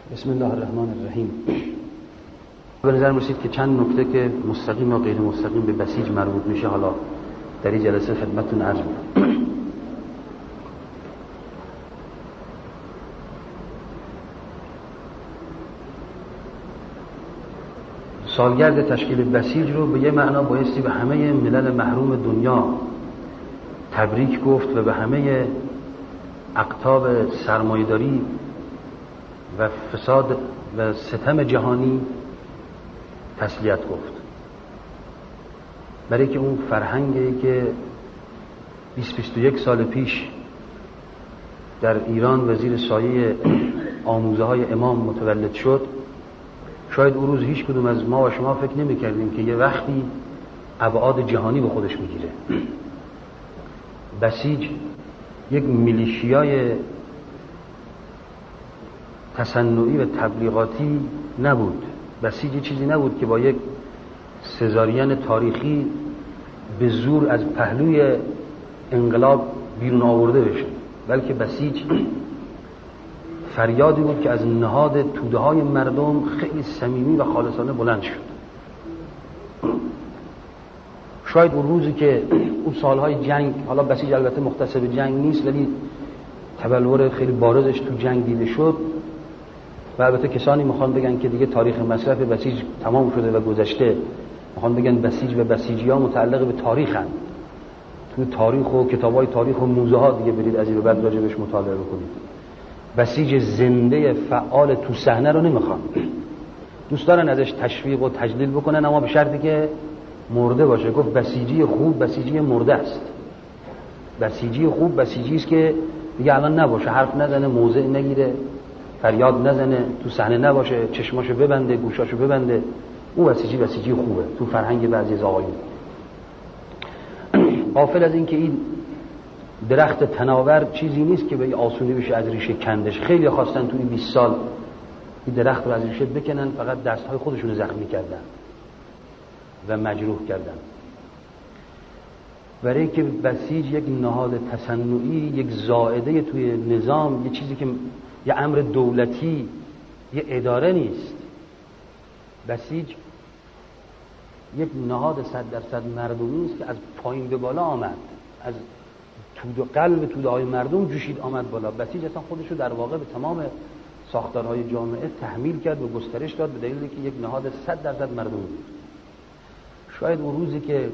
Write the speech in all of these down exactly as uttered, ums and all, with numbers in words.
بسم الله الرحمن الرحیم. به نظر می‌رسید که چند نکته که مستقیم و غیر مستقیم به بسیج مربوط میشه حالا در این جلسه خدمتتون عرض می‌کنم. سالگرد تشکیل بسیج رو به یه معنا بایستی به همه ملل محروم دنیا تبریک گفت و به همه اقطاب سرمایه‌داری و فساد و ستم جهانی تسلیت گفت، برای که اون فرهنگی که بیست بیست و یک سال پیش در ایران و زیر سایه آموزه های امام متولد شد، شاید اون روز هیچ کدوم از ما و شما فکر نمی کردیم که یه وقتی ابعاد جهانی به خودش میگیره. بسیج یک میلیشیای تصنعی و تبلیغاتی نبود. بسیج چیزی نبود که با یک سزارین تاریخی به زور از پهلوی انقلاب بیرون آورده بشه، بلکه بسیج فریادی بود که از نهاد توده های مردم خیلی صمیمی و خالصانه بلند شد. شاید اون روزی که اون سالهای جنگ، حالا بسیج البته مختص به جنگ نیست ولی تبلور خیلی بارزش تو جنگ دیده شد و البته کسانی میخوان بگن که دیگه تاریخ مصرف بسیج تمام شده و گذشته، میخوان بگن بسیج و بسیجی ها متعلق به تاریخ هستند. تو تاریخ و کتابای تاریخ و موزه ها دیگه برید از این به بعد راجبش مطالعه بکنید. بسیج زنده فعال تو صحنه رو نمیخوان، دوست دارن ازش تشویق و تجلیل بکنن، اما به شرطی که مرده باشه. گفت بسیجی خوب بسیجی مرده است. بسیجی خوب بسیجی است که دیگه الان نباشه، حرف نزنه، موضع نگیره، فریاد نزنه، تو صحنه نباشه، چشماشو ببنده، گوشاشو ببنده. اون بسیجی بسیجی خوبه تو فرهنگ بعضی از آقایون. غافل از این که این درخت تناور چیزی نیست که به آسونی بشه از ریشه کندش. خیلی خواستن تو این بیست سال این درخت رو از ریشه بکنن، فقط دستهای خودشون زخمی کردن و مجروح کردن. برای که بسیج یک نهاد تصنعی، یک زائده توی نظام، یه چیزی که یه امر دولتی، یه اداره نیست. بسیج یک نهاد صد درصد مردمی است که از پایین به بالا آمد، از توده قلب توده های مردم جوشید آمد بالا. بسیج اصلا خودشو در واقع به تمام ساختارهای جامعه تحمیل کرد و گسترش داد به دلیلی که یک نهاد صد درصد مردمی بود. شاید اون روزی که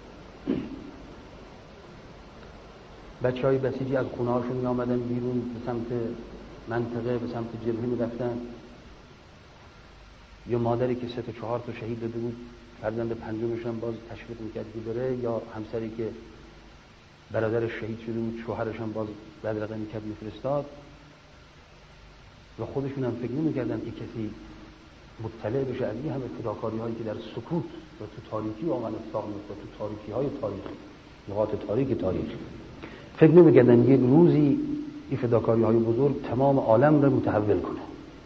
بچه های بسیجی از خونه هاشون می آمدن بیرون به سمت منطقه، به سمت جبهه می رفتن، یا مادری که سه تا چهار تا شهید داده بود فرزند پنجمشون باز تشویق میکرد که بره، یا همسری که برادرش شهید شده بود شوهرشون باز بدرقه میکرد میفرستاد، و خودشون هم فکر نمیکردن که کسی مطلع بشه از این همه فداکاری هایی که در سکوت و تو تاریکی واقعا اتفاق میفته، تو تاریکی های تاریخی، نقاط تاریک تاریخی. فکر نمیکردن یک روزی این فداکاری های بزرگ تمام عالم رو متحول کنه.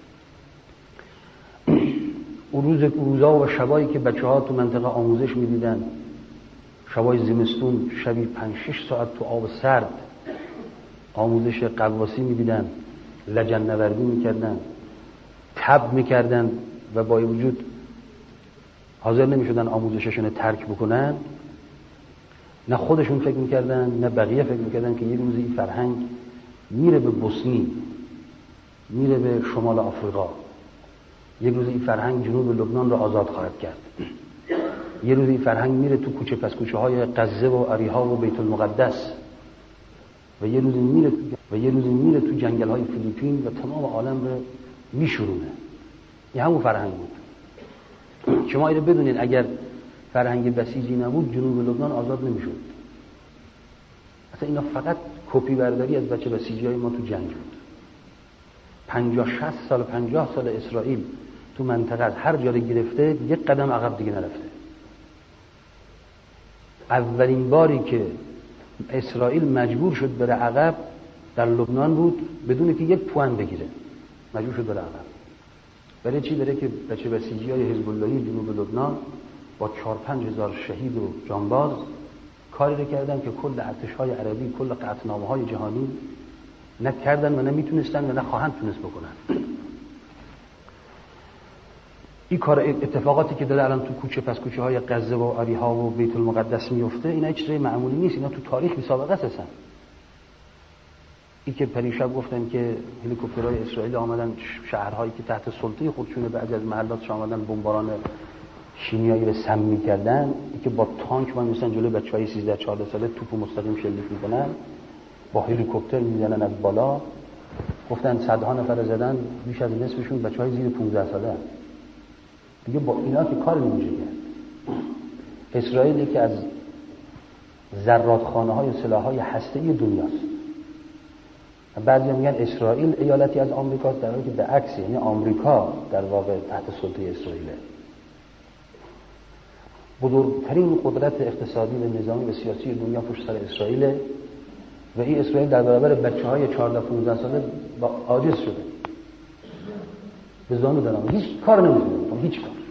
اون روز روزا و شبایی که بچه ها تو منطقه آموزش میدیدن، شبای زمستون، شبی پنج شش ساعت تو آب سرد آموزش قواسی میدیدن، لجن نوردی میکردن، تب میکردن و با وجود حاضر نمیشدن آموزششون ترک بکنن. نه خودشون فکر میکردن نه بقیه فکر میکردن که یک روزی این فرهنگ میره به بوسنی، میره به شمال آفریقا، یک روزی این فرهنگ جنوب لبنان رو آزاد خواهد کرد، یک روزی این فرهنگ میره تو کوچه پس کوچه های غزه و اریحا و بیت المقدس، و یک روزی میره و یک روزی میره تو جنگل های فیلیپین و تمام عالم رو میشورونه. این همون فرهنگ بود. شما اینو بدونید اگر فرهنگ بسیجی نبود جنوب لبنان آزاد نمیشد. اصلا اینا فقط کپی برداری از بچه بسیجی های ما تو جنگ بود. پنجاه شصت سال پنجاه سال اسرائیل تو منطقه از هر جا گرفته، یک قدم عقب دیگه نرفته. اولین باری که اسرائیل مجبور شد بره عقب در لبنان بود، بدون که یک پوان بگیره مجبور شد بره عقب. برای چی؟ برای که بچه بسیجی های حزب اللهی جنوب لبنان با چهار پنج هزار شهید و جانباز کاری رو کردن که کل ارتش‌های عربی، کل قطعنامه‌های جهانی نه کردن و نه میتونستن و نه خواهند تونست بکنن. این کار اتفاقاتی که داره الان تو کوچه پس کوچه های غزه و اریحا و بیت المقدس میفته، اینا هیچ چیز معمولی نیست، اینا تو تاریخ بی سابقه هستن. این که پریشب گفتن که هلیکوپترهای اسرائیل آمدن شهرهایی که تحت سلطه خودشونه بعضی از محلاتش آمدن بمباران شیمیایی رو سم می‌کردن، این که با تانک من مثلا جلوی بچهای سیزده چهارده ساله توپو مستقیم شلیک می‌کنن، با هلیکوپتر میزنن از بالا. گفتن صدها نفر زدن، بیش از نصفشون بچهای زیر پانزده ساله. دیگه با اینا که کار نمیشه کرد. اسرائیل که از زرادخانه‌های سلاح‌های هسته‌ای دنیاست. بعضی میگن اسرائیل ایالتی از آمریکا، در حالی که به عکس، یعنی آمریکا در واقع تحت سلطه اسرائیله. بزرگترین قدرت اقتصادی و نظامی و سیاسی دنیا پشت سر اسرائیله و این اسرائیل در برابر بچه‌های چهارده پانزده ساله با عاجز شده. به زانو دارم هیچ کار نمی‌کنه، هیچ کار.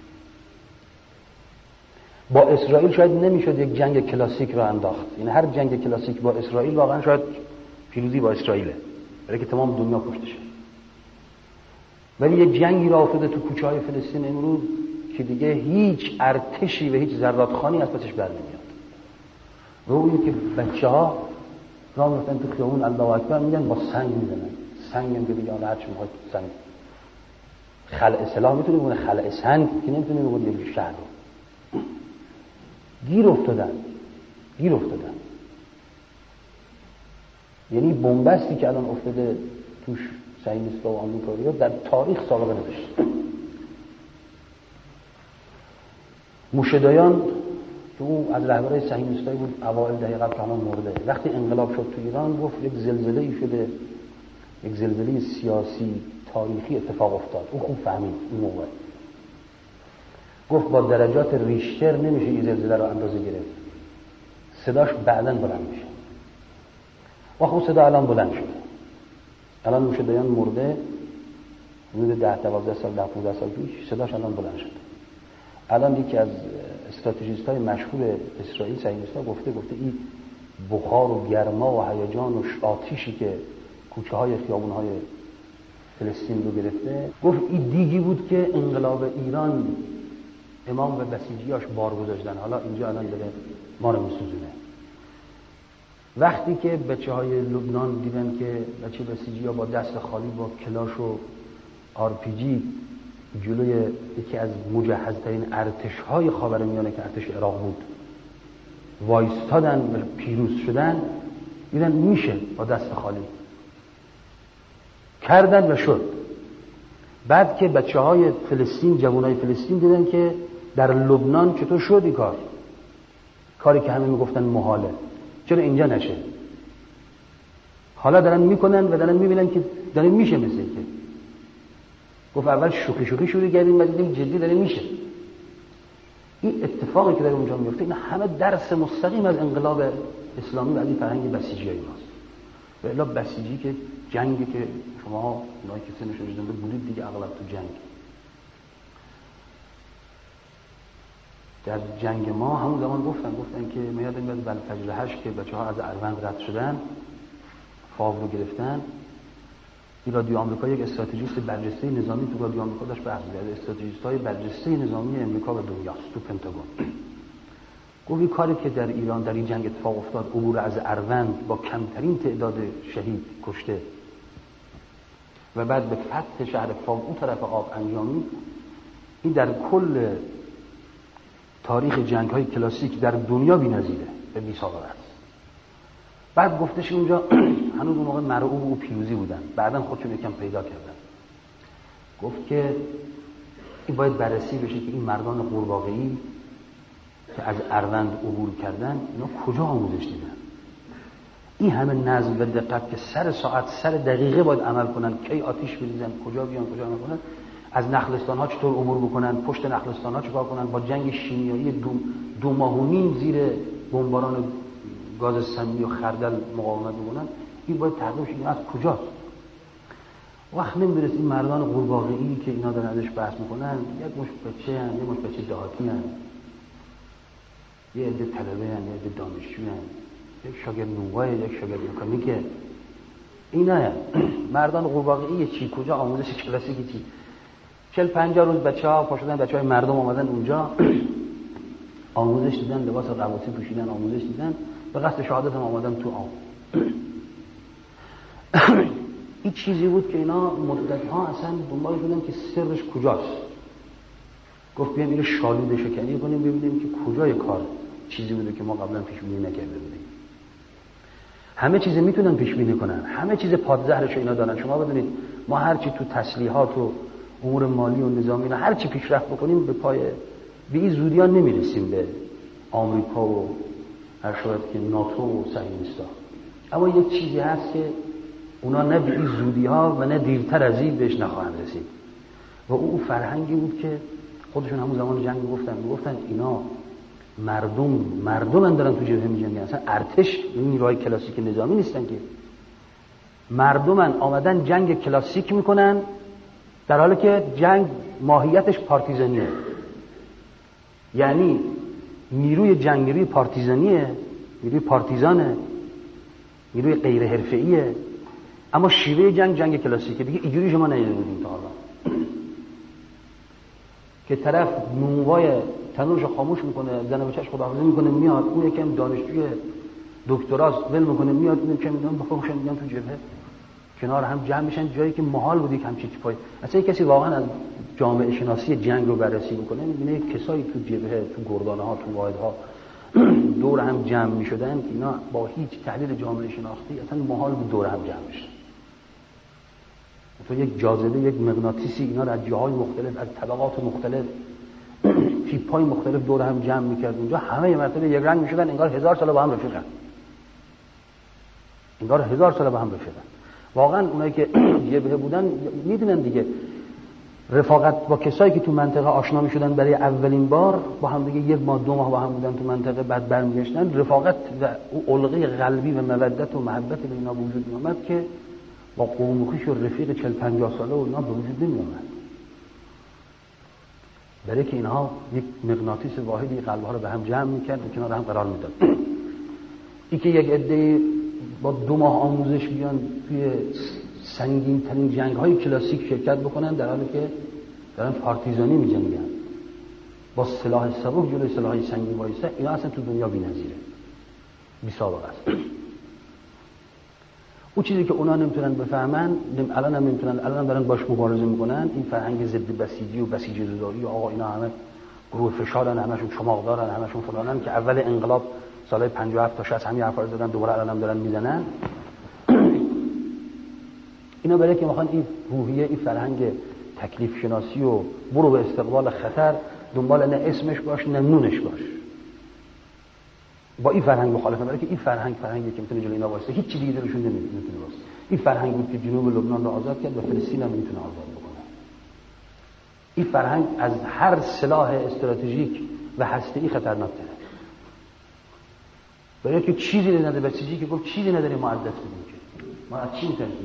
با اسرائیل شاید نمیشد یک جنگ کلاسیک را انداخت. یعنی هر جنگ کلاسیک با اسرائیل واقعا شاید پیروزی با اسرائیله، برای که تمام دنیا پشتشه. ولی یک جنگی را افتاده تو کوچه‌های فلسطین امروز که دیگه هیچ ارتشی و هیچ زرادخانی از پسش بر نمیاد. و اون که بچه‌ها راه میفتن تو خیابون الله اکبر میگن با سنگ میزنن. سنگ هم که دیگه حالا هرچی میخواد سنگ. خلع سلاح میتونه بگونه، خلع سنگ که نمیتونه بگونه یک شهر رو. گیر افتادن. گیر افتادن. یعنی بنبستی که الان افتاده توش صهیونیست‌ها و آمریکایی‌ها در تاریخ سابقه نداشت. موشه‌دایان که اون از رهبرای صهیونیستایی بود، اوایل دهه قبل تمام مرده. وقتی انقلاب شد تو ایران گفت یک زلزله‌ای شده، یک زلزله سیاسی تاریخی اتفاق افتاد. او خوب فهمید این موقع. گفت با درجات ریشتر نمیشه این زلزله رو اندازه گرفت. صداش بعداً بلند میشه. و خب صدا الان بلند شده. الان موشه‌دایان مرده، حدود ده دوازده سال ده پانزده سال پیش صداش الان بلند شده. الان یکی از استراتژیست‌های مشهور اسرائیل صهیونیست‌ها گفته گفته این بخار و گرما و هیجان و آتشی که کوچه‌های خیابون‌های فلسطین رو گرفته، گفت این دیگی بود که انقلاب ایران امام و بسیجیاش بار گذاشتن، حالا اینجا الان داره ما رو میسوزونه. وقتی که بچه‌های لبنان دیدن که بچه بسیجی‌ها با دست خالی با کلاش و آر پی جی جلوی یکی از مجهزترین ارتش‌های خاورمیانه که ارتش عراق بود وایستادن و پیروز شدن، دیدن میشه با دست خالی کردن و شد. بعد که بچه‌های فلسطین، جوانای فلسطین دیدن که در لبنان چطور شد این کار، کاری که همه میگفتن محاله، چرا اینجا نشه؟ حالا دارن میکنن و دارن میبینن که داره میشه. مثل که گفت اول شوخی شوخی شروع کردیم، بعد دیدیم جدی داره میشه. این اتفاقی که داره اونجا میفته اینا همه درس مستقیم از انقلاب اسلامی و از این فرهنگ بسیجیای ماست. و الا بسیجی که جنگی که شما اونایی که سنشون رسیده بودید دیگه اغلب تو جنگ، در جنگ ما همون زمان گفتن گفتن که میاد این بعد فجر هشت که بچه‌ها از اروند رد شدن، فاو رو گرفتن. این رادیو آمریکا یک استراتژیست برجسته نظامی تو رادیو آمریکا داشت بحث می‌کرد، استراتژیست‌های برجسته نظامی آمریکا و دنیاست تو پنتاگون. گفت این کاری که در ایران در این جنگ اتفاق افتاد، عبور از اروند با کمترین تعداد شهید کشته و بعد به فتح شهر فاو اون طرف آب انجامید، این در کل تاریخ جنگ‌های کلاسیک در دنیا بی‌نظیره و بی‌سابقه است. بعد گفتش اونجا هنوز اون موقع مرعوب و پیروزی بودن، بعداً خودشون یکم پیدا کردن. گفت که این باید بررسی بشه که این مردان قورباغه‌ای که از اروند عبور کردن اینا کجا آموزش دیدن؟ این همه نظم و دقت که سر ساعت سر دقیقه باید عمل کنن، کی آتش بریزن، کجا بیان کجا عمل کنن، از نخلستان ها چطور عبور بکنن، پشت نخلستان ها چیکار کنن، با جنگ شیمیایی دو, دو ماه و نیم زیر بمباران گاز سمی و خردل مقاومت بکنن، این باید تحقیق شه از کجاست. وقت نمی‌دونست این مردان قورباغه‌ای که اینا دارن ازش بحث میکنن یک مش بچه هن، یک مش بچه دهاتی هن، یه عده طلبه هن، یه عده دانشجو هن، یک شاگرد نونوای، یک شاگرد مکانیکه، اینا هن. مردان قورباغه‌ای چی، کجا آموزش کلاسیکی چی؟ چهل پنجاه روز بچه‌ها پا شدن، بچه‌های مردم اومدن اونجا آموزش دیدن، لباس قواسی پوشیدن، آموزش دیدن، به قصد شهادت هم آمدن تو آب. این چیزی بود که اینا مدت‌ها اصلا دنبال بودن که سرش کجاست. گفت بیایم اینو شالوده شکنی کنیم ببینیم که کجای کار چیزی بوده که ما قبلا پیش بینی نکرده بودیم. همه چیز میتونن پیش بینی کنن، همه چیز پادزهرش اینا دارن. شما بدونید ما هر چی تو تسلیحات و امور مالی و نظامی اینا هر چی پیشرفت بکنیم به پای به این زودی‌ها نمیرسیم به آمریکا و هر شاید که ناتو و صهیونیست‌ها. اما یک چیزی هست که اونا نه به این زودی‌ها و نه دیرتر از این بهش نخواهند رسید و اون فرهنگی بود که خودشون همون زمان جنگ گفتن گفتن اینا مردم مردم دارن تو جبهه میجنگن، اصلا ارتش نیروهای کلاسیک نظامی نیستن که، مردمن آمدن جنگ کلاسیک میکنن در حالی که جنگ ماهیتش پارتیزانیه. یعنی نیروی جنگ نیروی پارتیزانیه، نیروی پارتیزانه، نیروی غیر حرفه‌ایه، اما شیوه جنگ جنگ کلاسیکه. دیگه اینجوری شما ندیده بودیم تا حالا که طرف نونوای تنورش خاموش میکنه، زن بچه‌اش خداحافظی میکنه میاد، اون یکم دانشجوی دکتراست ول میکنه میاد، اون که میدونم بخوام میگم تو جبهه کنار هم جمع میشن، جایی که محال بودی که همچین چیزی. اصلا کسی واقعا از جامعه شناسی جنگ رو بررسی بکنه میبینه کسایی تو جبهه تو گردانه ها تو واحدها دور هم جمع میشدن که اینا با هیچ تحلیل جامعه شناختی اصلا محال بود دور هم جمع بشن. تو یک جاذبه یک مغناطیسی اینا رو از جاهای مختلف از طبقات مختلف تیپ‌های مختلف دور هم جمع می‌کرد اونجا، همه یه مرتبه یک رنگ می‌شدن، انگار هزار سال با هم رفیقن، انگار هزار سال با هم رفیقن. واقعا اونایی که جبهه بودن میدونن دیگه رفاقت با کسایی که تو منطقه آشنا می‌شدن برای اولین بار با هم دیگه یک ماه دو ماه با هم بودن تو منطقه، بعد برمیگشتن، رفاقت و علقه قلبی و مودت و محبت به اینا وجود می‌آمد که با قوم و خویش و رفیق چهل پنجاه ساله و اینا به وجود نمی‌آمد. برای که اینها یک مغناطیس واحدی قلب‌ها رو به هم جمع می‌کرد و کنار هم قرار می‌داد. این که یک عده با دو ماه آموزش بیان توی سنگین‌ترین جنگ‌های کلاسیک شرکت بکنن در حالی که دارن پارتیزانی می‌جنگن با سلاح سبک جلوی سلاح‌های سنگین وایسه، اینا اصلا تو دنیا بی‌نظیره، بی‌سابقه است. اون چیزی که اونا نمیتونن بفهمن، الان هم نمیتونن، الان هم دارن باش مبارزه میکنن، این فرهنگ ضد بسیجی و بسیجی زدایی و آقا اینا همه گروه فشارن، همشون چماقدارن، همشون فلانن، که اول انقلاب سال پنجاه و هفت تا شصت همین حرفا رو زدن، دوباره الان هم دارن میزنن. اینا برای که میخوان این روحیه، این فرهنگ تکلیف شناسی و برو به استقبال خطر دنبال نه اسمش باش نه نونش باش، با این فرهنگ مخالفه. برای که این فرهنگ فرهنگی که میتونه جلوی اینا واسه هیچ چیزی دیگه روشون نمیتونه واسه. این فرهنگ بود که جنوب لبنان رو آزاد کرد و فلسطین هم میتونه آزاد بکنه. این فرهنگ از هر سلاح استراتژیک و هسته‌ای خطرناک‌تره. برای که چیزی نداره، بسیجی که گفت چیزی نداره ما از دست بدیم که ما از چی میترسیم.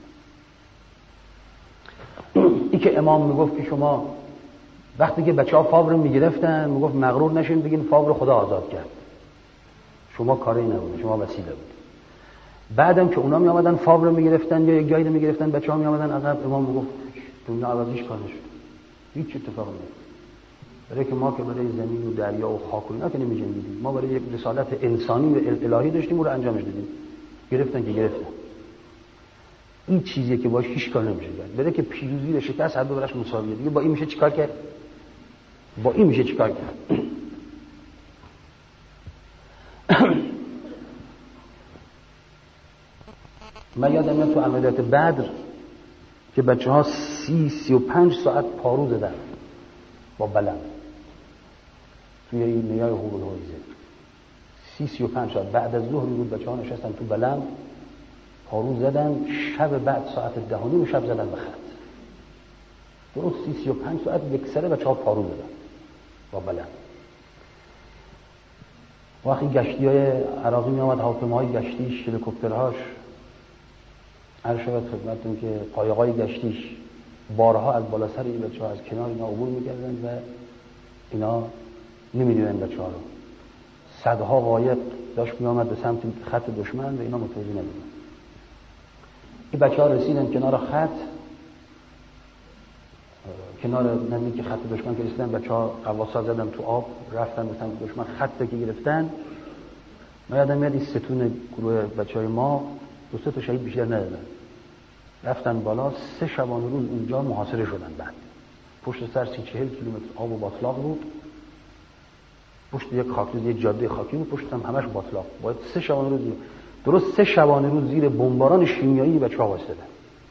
این که امام میگفت که شما وقتی که بچه‌ها فاور میگرفتن میگفت مغرور نشین بگین فاور خدا آزاد کرد، شما کاری نبوده، شما وسیله بود. بعدم که اونا می آمدن فاور میگرفتن یا یک جایی رو میگرفتن بچه‌ها می آمدن عقب، امام میگفت دنیا عوضیش کار نشد، هیچ اتفاقی نیفتاد. برای که ما که برای زمین و دریا و خاک و اینا که نمی‌جنگیدیم، ما برای یک رسالت انسانی و الهی داشتیم و رو انجامش دادیم. گرفتن که گرفتن. این چیزیه که باش هیچ کار نمیشه کرد. برای که پیروزی و شکست هر دو براش مساویه. دیگه با این میشه چیکار کرد؟ با این میشه چیکار کرد؟ من یادم میاد تو عملیات بدر که بچه ها سی سی و پنج ساعت پارو زدن با بلم توی این نیای حور الهویزه، سی سی و پنج ساعت بعد از ظهر بود بچه ها نشستن تو بلم پارو زدن، شب بعد ساعت ده و نیم شب زدن به خط، درست سی سی و پنج ساعت یک سره بچه ها پارو زدن با بلم. وقتی گشتی های عراقی می آمد، هواپیماهای گشتیش، هلیکوپترهاش، هر شبت خدمتتون که قایقای گشتیش بارها از بالا سر این بچه‌ها از کنار اینا عبور می‌کردن و اینا نمی‌دیدن بچه‌ها رو. صدها قایق داشت می‌آمد به سمت خط دشمن و اینا متوجه نمی‌شدن. این بچه‌ها رسیدن کنار خط کنار نزدیک خط دشمن که رسیدن، بچه‌ها قواصا زدن تو آب، رفتن به سمت دشمن، خط که گرفتن. ما یادم میاد این ستون گروه بچه‌های ما دو سه تا شهید بیشتر ندادن، رفتن بالا، سه شبانه روز اونجا محاصره شدن. بعد پشت سر سی چهل کیلومتر آب و باتلاق بود، پشت یک خاکریز، یک جاده خاکی بود، پشت هم همش باتلاق. باید سه شبانه روز، درست سه شبانه روز زیر بمباران شیمیایی بچه‌ها وایسادن.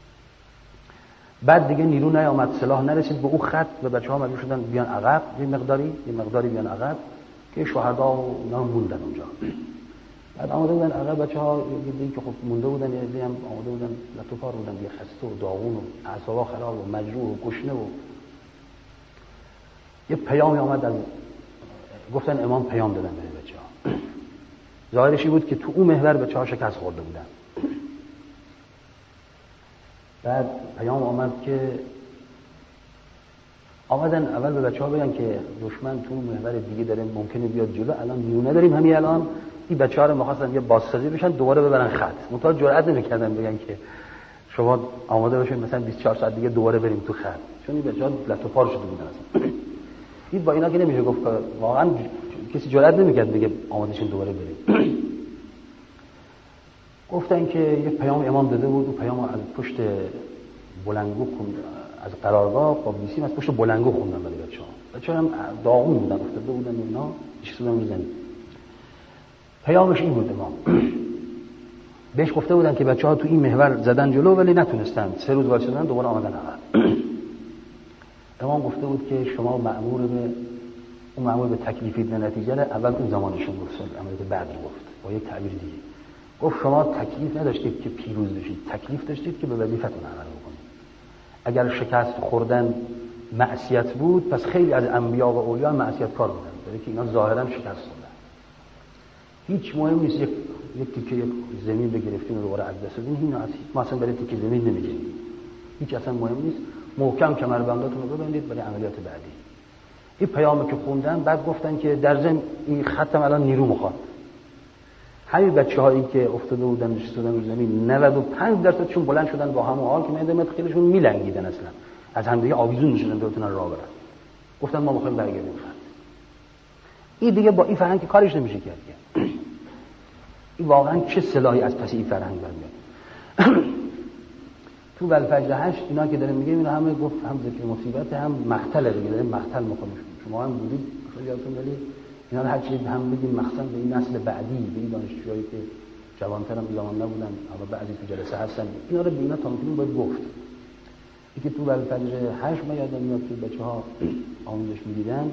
بعد دیگه نیرو نیامد، سلاح نرسید به اون خط و بچه‌ها مجبور شدن بیان عقب، یه مقداری یه مقداری بیان عقب که شهدا و اینا موندن اونجا. بعد آمده بودن عقب بچه‌ها، یه دیگه که خب مونده بودن، یه دیگه هم آمده بودن لطفار بودن، یه خسته و داغون و اعصابا خراب و مجروح و گشنه و یه پیامی آمد از گفتن امام پیام دادن به بچه‌ها. ظاهرش بود که تو اون محور بچه‌ها شکست خورده بودن. بعد پیام آمد که آمدن اول به بچه‌ها بگن که دشمن تو محور دیگه داره ممکنه بیاد جلو، الان نیرو نداریم، همین الان این بچه‌ها رو می‌خواستن یه بازسازی بشن دوباره ببرن خط. منتها جرئت نمی‌کردن بگن که شما آماده باشین مثلا بیست و چهار ساعت دیگه دوباره بریم تو خط، چون این بچه‌ها لطو پار شده بودن اصلا. این با اینا که نمیشه گفت، واقعا کسی جرئت نمی‌کرد بگه آماده شین دوباره بریم. گفتن که یه پیام امام داده بود، اون پیامو از پشت بلنگو خوند، از قرارگاه با بیسیم از پشت بلنگو خوندن برای بچه‌ها. بچه‌ها هم داغون بودن، افتاده بودن اینا، ایستادن رو زمین. پیامش این بود امام. بهش گفته بودن که بچه‌ها تو این محور زدن جلو ولی نتونستن، سه روز وایسادن دوباره آمدن عقب. امام گفته بود که شما مأمور به اون مأمور به تکلیفید و نتیجه را اول اون زمانشون گفت، عملیات بعد گفت با یک تعبیر دیگه. گفت شما تکلیف نداشتید که پیروز بشید، تکلیف داشتید که به وظیفتون عمل بکنید. اگر شکست خوردن معصیت بود، پس خیلی از انبیا و اولیا معصیت کار بودن، برای که اینا ظاهرا شکست خوردن. هیچ مهم نیست یک یک تیکه یک زمین بگرفتین و دوباره از دست بدین، اینا ما اصلا برای تیکه زمین نمی‌جنگیم. هیچ اصلا مهم نیست، محکم کمربنداتون رو ببندید برای عملیات بعدی. این پیامو که خوندن، بعد گفتن که در ضمن این خطم الان نیرو می‌خواد. همین بچه‌هایی که افتاده بودن نشستن رو زمین، نود و پنج درصدشون بلند شدن با همون حال که می‌دونید خیلیشون میلنگیدن، اصلا از همدیگه آویزون می‌شدن تا بتونن راه برن. گفتن ما می‌خوایم برگردیم خط. این دیگه با این فرهنگ کارش نمیشه کرد. این واقعا چه سلاحی از پس این فرهنگ برمیاد. تو والفجر هشت اینا که داره میگه، اینا همه گفت هم ذکر مصیبت هم مقتل دیگه، داره مقتل میکنه. شما هم بودید خیلی یادتون، ولی اینا هر چیزی هم بگیم مخصوصا به این نسل بعدی، به این دانشجویی که جوان‌تر هم زمان نبودن اما بعضی تو جلسه هستن، اینا رو بینا تا میتونیم باید گفت. اینکه تو والفجر هشت ما یادم میاد که بچه‌ها آموزش می‌دیدن،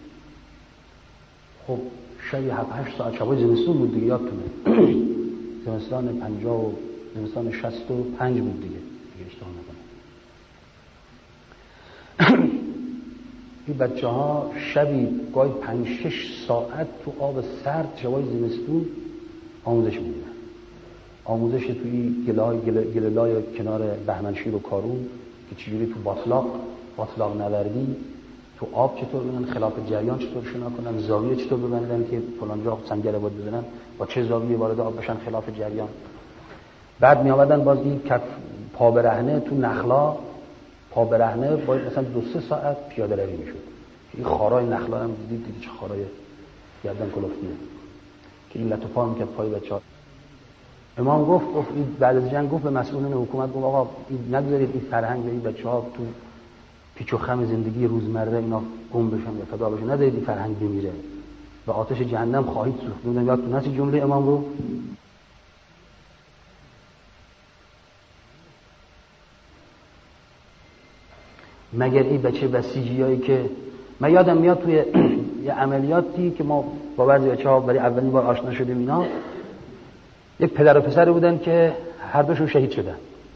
خب شبی هفت هشت ساعت شبای زمستون بود دیگه، یادتونه زمستان پنجاه و زمستان شصت و پنج بود دیگه، دیگه اشتباه نکنم. این بچه ها شبی گاهی پنج شش ساعت تو آب سرد شبای زمستون آموزش میدیدن. آموزش توی گلای گللای کنار بهمنشیر و کارون که چجوری تو باطلاق باطلاق نوردی تو آب چطور ببینن، خلاف جریان چطور شنا کنن، زاویه چطور ببندن که فلان جا سنگر باد بزنن، با چه زاویه وارد آب بشن خلاف جریان. بعد می آمدن باز این کف پا برهنه تو نخلا، پا برهنه باید مثلا دو سه ساعت پیاده روی میشد. این خارای نخلا هم دیدید دیگه چه خارای گردن کلفتیه که این لطو پا میکرد پای بچه‌ها. امام گفت گفت بعد از جنگ گفت به مسئولین حکومت، گفت آقا نگذارید این فرهنگ به این بچه‌ها تو پیچ و خم زندگی روزمره اینا گم بشن یا فدا بشن، نذارید این فرهنگ بمیره و آتش جهنم خواهید سوخت. میدونم یادتون هست جمله امام رو؟ مگر این بچه بسیجیایی که من یادم میاد توی یه عملیاتی که ما با بعضی بچه‌ها برای اولین بار آشنا شدیم، اینا یک پدر و پسر بودن که هر دوشون شهید شدن.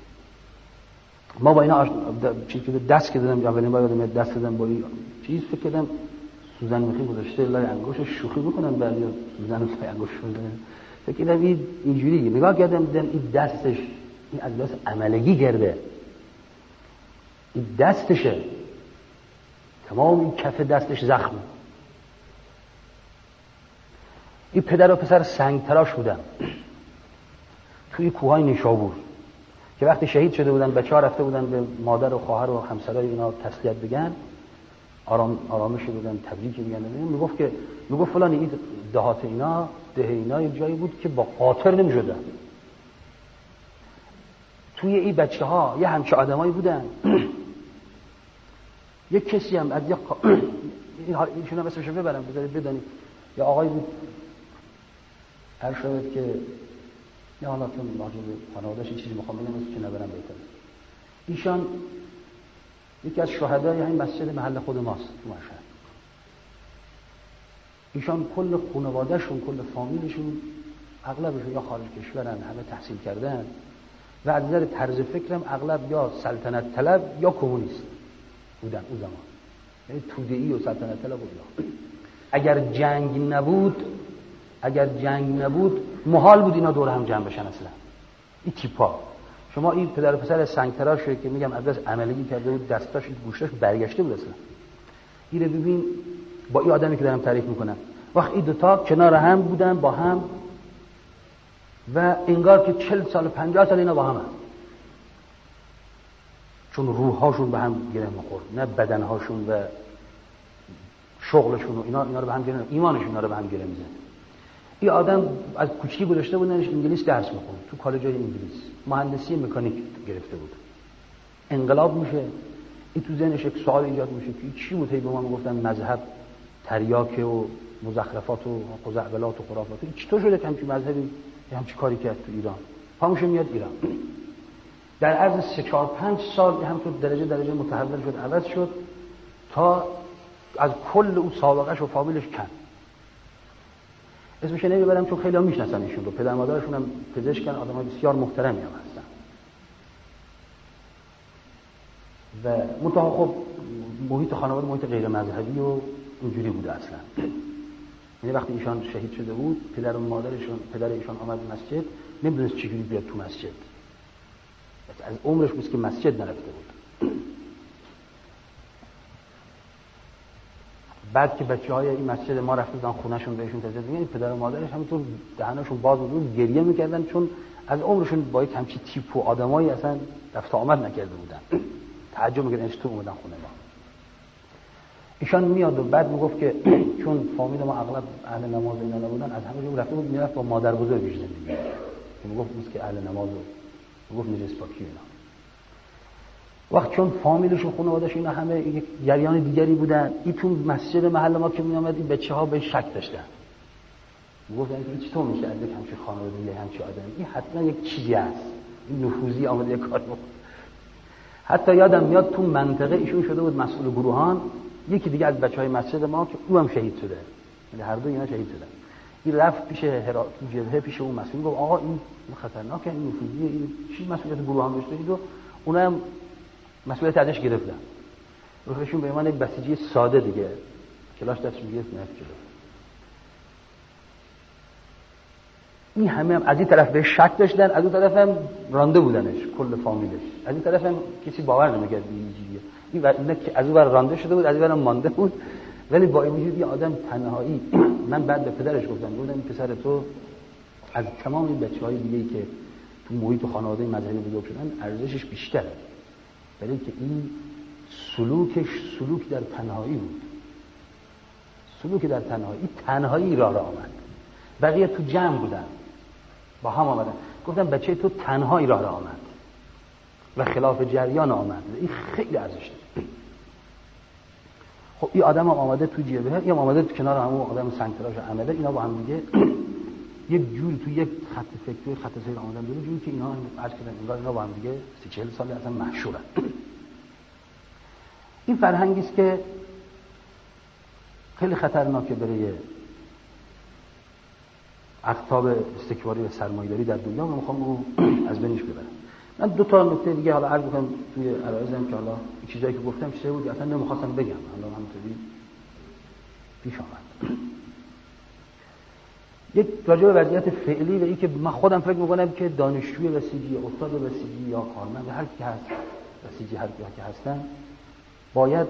ما با اینا آشنا چیزی که دست کردم، اولین بار یادم دست دادم با این چیز، فکر کردم سوزن میخی گذاشته لای انگشت شوخی بکنن، بعضی سوزن لای انگشت بزنن. فکر کردم این اینجوری نگاه کردم دیدم این دستش این از دست عملگی کرده، این دستشه، تمام این کف دستش زخم. این پدر و پسر سنگ تراش بودن توی کوههای نیشابور. که وقتی شهید شده بودن بچه‌ها رفته بودن به مادر و خواهر و همسرای اینا تسلیت بگن، آرام آرامش بودن، تبریک میگن. میگفت که میگفت فلان این دهات اینا ده اینا یه جایی بود که با قاطر نمی‌شدن. توی این بچه‌ها یه همچه آدمایی بودن. یک کسی هم از یک این ایشون اسمش رو ببرم بذارید بدونید، یا آقای بود هر شاید که یا حالا چون راجع به خانواده‌اش چیزی می‌خوام بگم اسمش نبرم بهتره. ایشان یکی از شهدای همین مسجد محل خود ماست تو مشهد. ایشان کل خانواده‌شون، کل فامیلشون اغلبشون یا خارج کشورن، همه تحصیل کردن و از نظر طرز فکرم اغلب یا سلطنت طلب یا کمونیست بودن اون زمان. یعنی توده‌ای و سلطنت طلب بودن. اگر جنگ نبود اگر جنگ نبود محال بود اینا دور هم جمع بشن اصلا. این تیپا شما این پدر و پسر سنگتراشه که میگم از دست عملی کرده بود، دستاش گوشتاش برگشته بود اصلا. این رو ببین با این آدمی که دارم تعریف میکنم، وقت این دوتا کنار هم بودن با هم و انگار که چل سال پنجاه سال اینا با هم هم. چون روحهاشون به هم گره میخورد، نه بدنهاشون و شغلشون و اینا اینا رو به هم گره، ایمانشون اینا رو به هم گره میزنه. این آدم از کوچیکی گذاشته بودنش انگلیس درس میخوند تو کالج‌های انگلیس، مهندسی مکانیک گرفته بود. انقلاب میشه، این تو ذهنش یک سوال ایجاد میشه که چی بود؟ هی به ما میگفتن مذهب تریاک و مزخرفات و خزعبلات و خرافات. این چطور شده که همچین مذهبی همچین کاری کرد تو ایران؟ پاموشه میاد ایران. در عرض سه چهار پنج سال همونطور درجه درجه متحول شد، عوض شد تا از کل اون سابقه‌اش و فامیلش کن. اسمش نمیبرم چون خیلی ها میشناسن ایشون رو. پدر مادرشون هم پزشکن، آدمای بسیار محترمی هم هستن. و منتها خب محیط خانواده محیط غیر مذهبی و اینجوری بوده اصلا. یعنی وقتی ایشان شهید شده بود، پدر و مادرشون پدر ایشان آمد مسجد، نمیدونست چجوری بیاد تو مسجد. از عمرش بود که مسجد نرفته بود. بعد که بچه‌های این مسجد ما رفته بودن خونه‌شون بهشون تزیین می‌گن، پدر و مادرش همینطور دهنشون باز بود گریه می‌کردن، چون از عمرشون با یک همچین تیپ و آدمایی اصلا رفت آمد نکرده بودن. تعجب می‌کردن چطور اومدن خونه ما. ایشان میاد و بعد میگفت که چون فامیل ما اغلب اهل نماز اینا نبودن، از همه جور رفته بود میرفت با مادر بزرگش زندگی می‌کرد. که میگفت میگه که اهل نماز و میگفت نجس پاکی اینا. وقت چون فامیلش و خانواده‌اش اینا همه یک جریان دیگری بودن، این تو مسجد محل ما که میامد این بچه‌ها به شک داشتن. میگفتن این چطور میشه از یک همچین خانواده یه همچین آدمی؟ این حتما یک چیزی هست. این نفوذی آمده یک کار بکنه. حتی یادم میاد تو منطقه ایشون شده بود مسئول گروهان، یکی دیگه از بچهای مسجد ما که او هم شهید شده. یعنی هر دو اینا شهید شدن. این رفت پیش هرا تو جبهه پیش اون مسئول، گفت آقا این خطرناکه، این نفوذی، این چی مسئولیت گروهان داشته اید و اونم مسئولیت ازش گرفتن. روحشون به من یک بسیجی ساده دیگه کلاش دستش میگرفت نفت جلو. این همه هم از این طرف به شک داشتن، از اون طرف هم رانده بودنش کل فامیلش. از این طرف هم کسی باور نمی‌کرد این چیزیه. این وقتی که از اون ور رانده شده بود، از این ور هم مانده بود. ولی با این وجود یه آدم تنهایی. من بعد به پدرش گفتم، گفتم این پسر تو از تمام این بچه‌های دیگه‌ای که تو محیط خانواده مذهبی بزرگ شدن ارزشش بیشتره. برای که این سلوکش سلوک در تنهایی بود. سلوک در تنهایی، این تنهایی راه را آمد. بقیه تو جمع بودن، با هم آمدن. گفتم بچه تو تنهایی راه را آمد و خلاف جریان آمد. این خیلی ارزش داره. خب این آدم هم آمده تو جبهه، این هم آمده تو کنار همون آدم سنگتراش عمله. اینا با هم دیگه یک جوری تو یک خط فکری خط سیر آمدن داره، جوری که اینا عرض کردن انگار اینا با هم دیگه سی چهل سال اصلا محشورن. این فرهنگی است که خیلی خطرناکه برای اقطاب استکباری و سرمایه‌داری در دنیا و میخوام رو از بینش ببرم. من دو تا نکته دیگه حالا عرض می‌کنم توی عرایزم که حالا این چیزایی که گفتم چیزایی بود اصلا نمی‌خواستم بگم، حالا همینطوری پیش آمد. یک راجع به وضعیت فعلی و این که من خودم فکر می‌کنم که دانشجوی بسیجی، استاد بسیجی یا کارمند هر کی هست، بسیجی هر کی که هستن، باید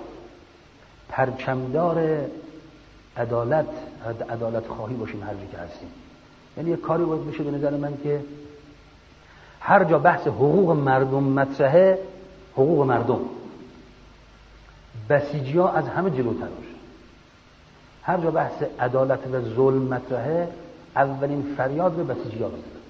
پرچمدار عدالت عدالت خواهی باشیم هر جایی که هستیم. یعنی یک کاری باید بشه به نظر من که هر جا بحث حقوق مردم مطرحه، حقوق مردم، بسیجی ها از همه جلوتر باشه. هر جا بحث عدالت و ظلم مطرحه، اولین فریاد به بسیجی ها بزنن.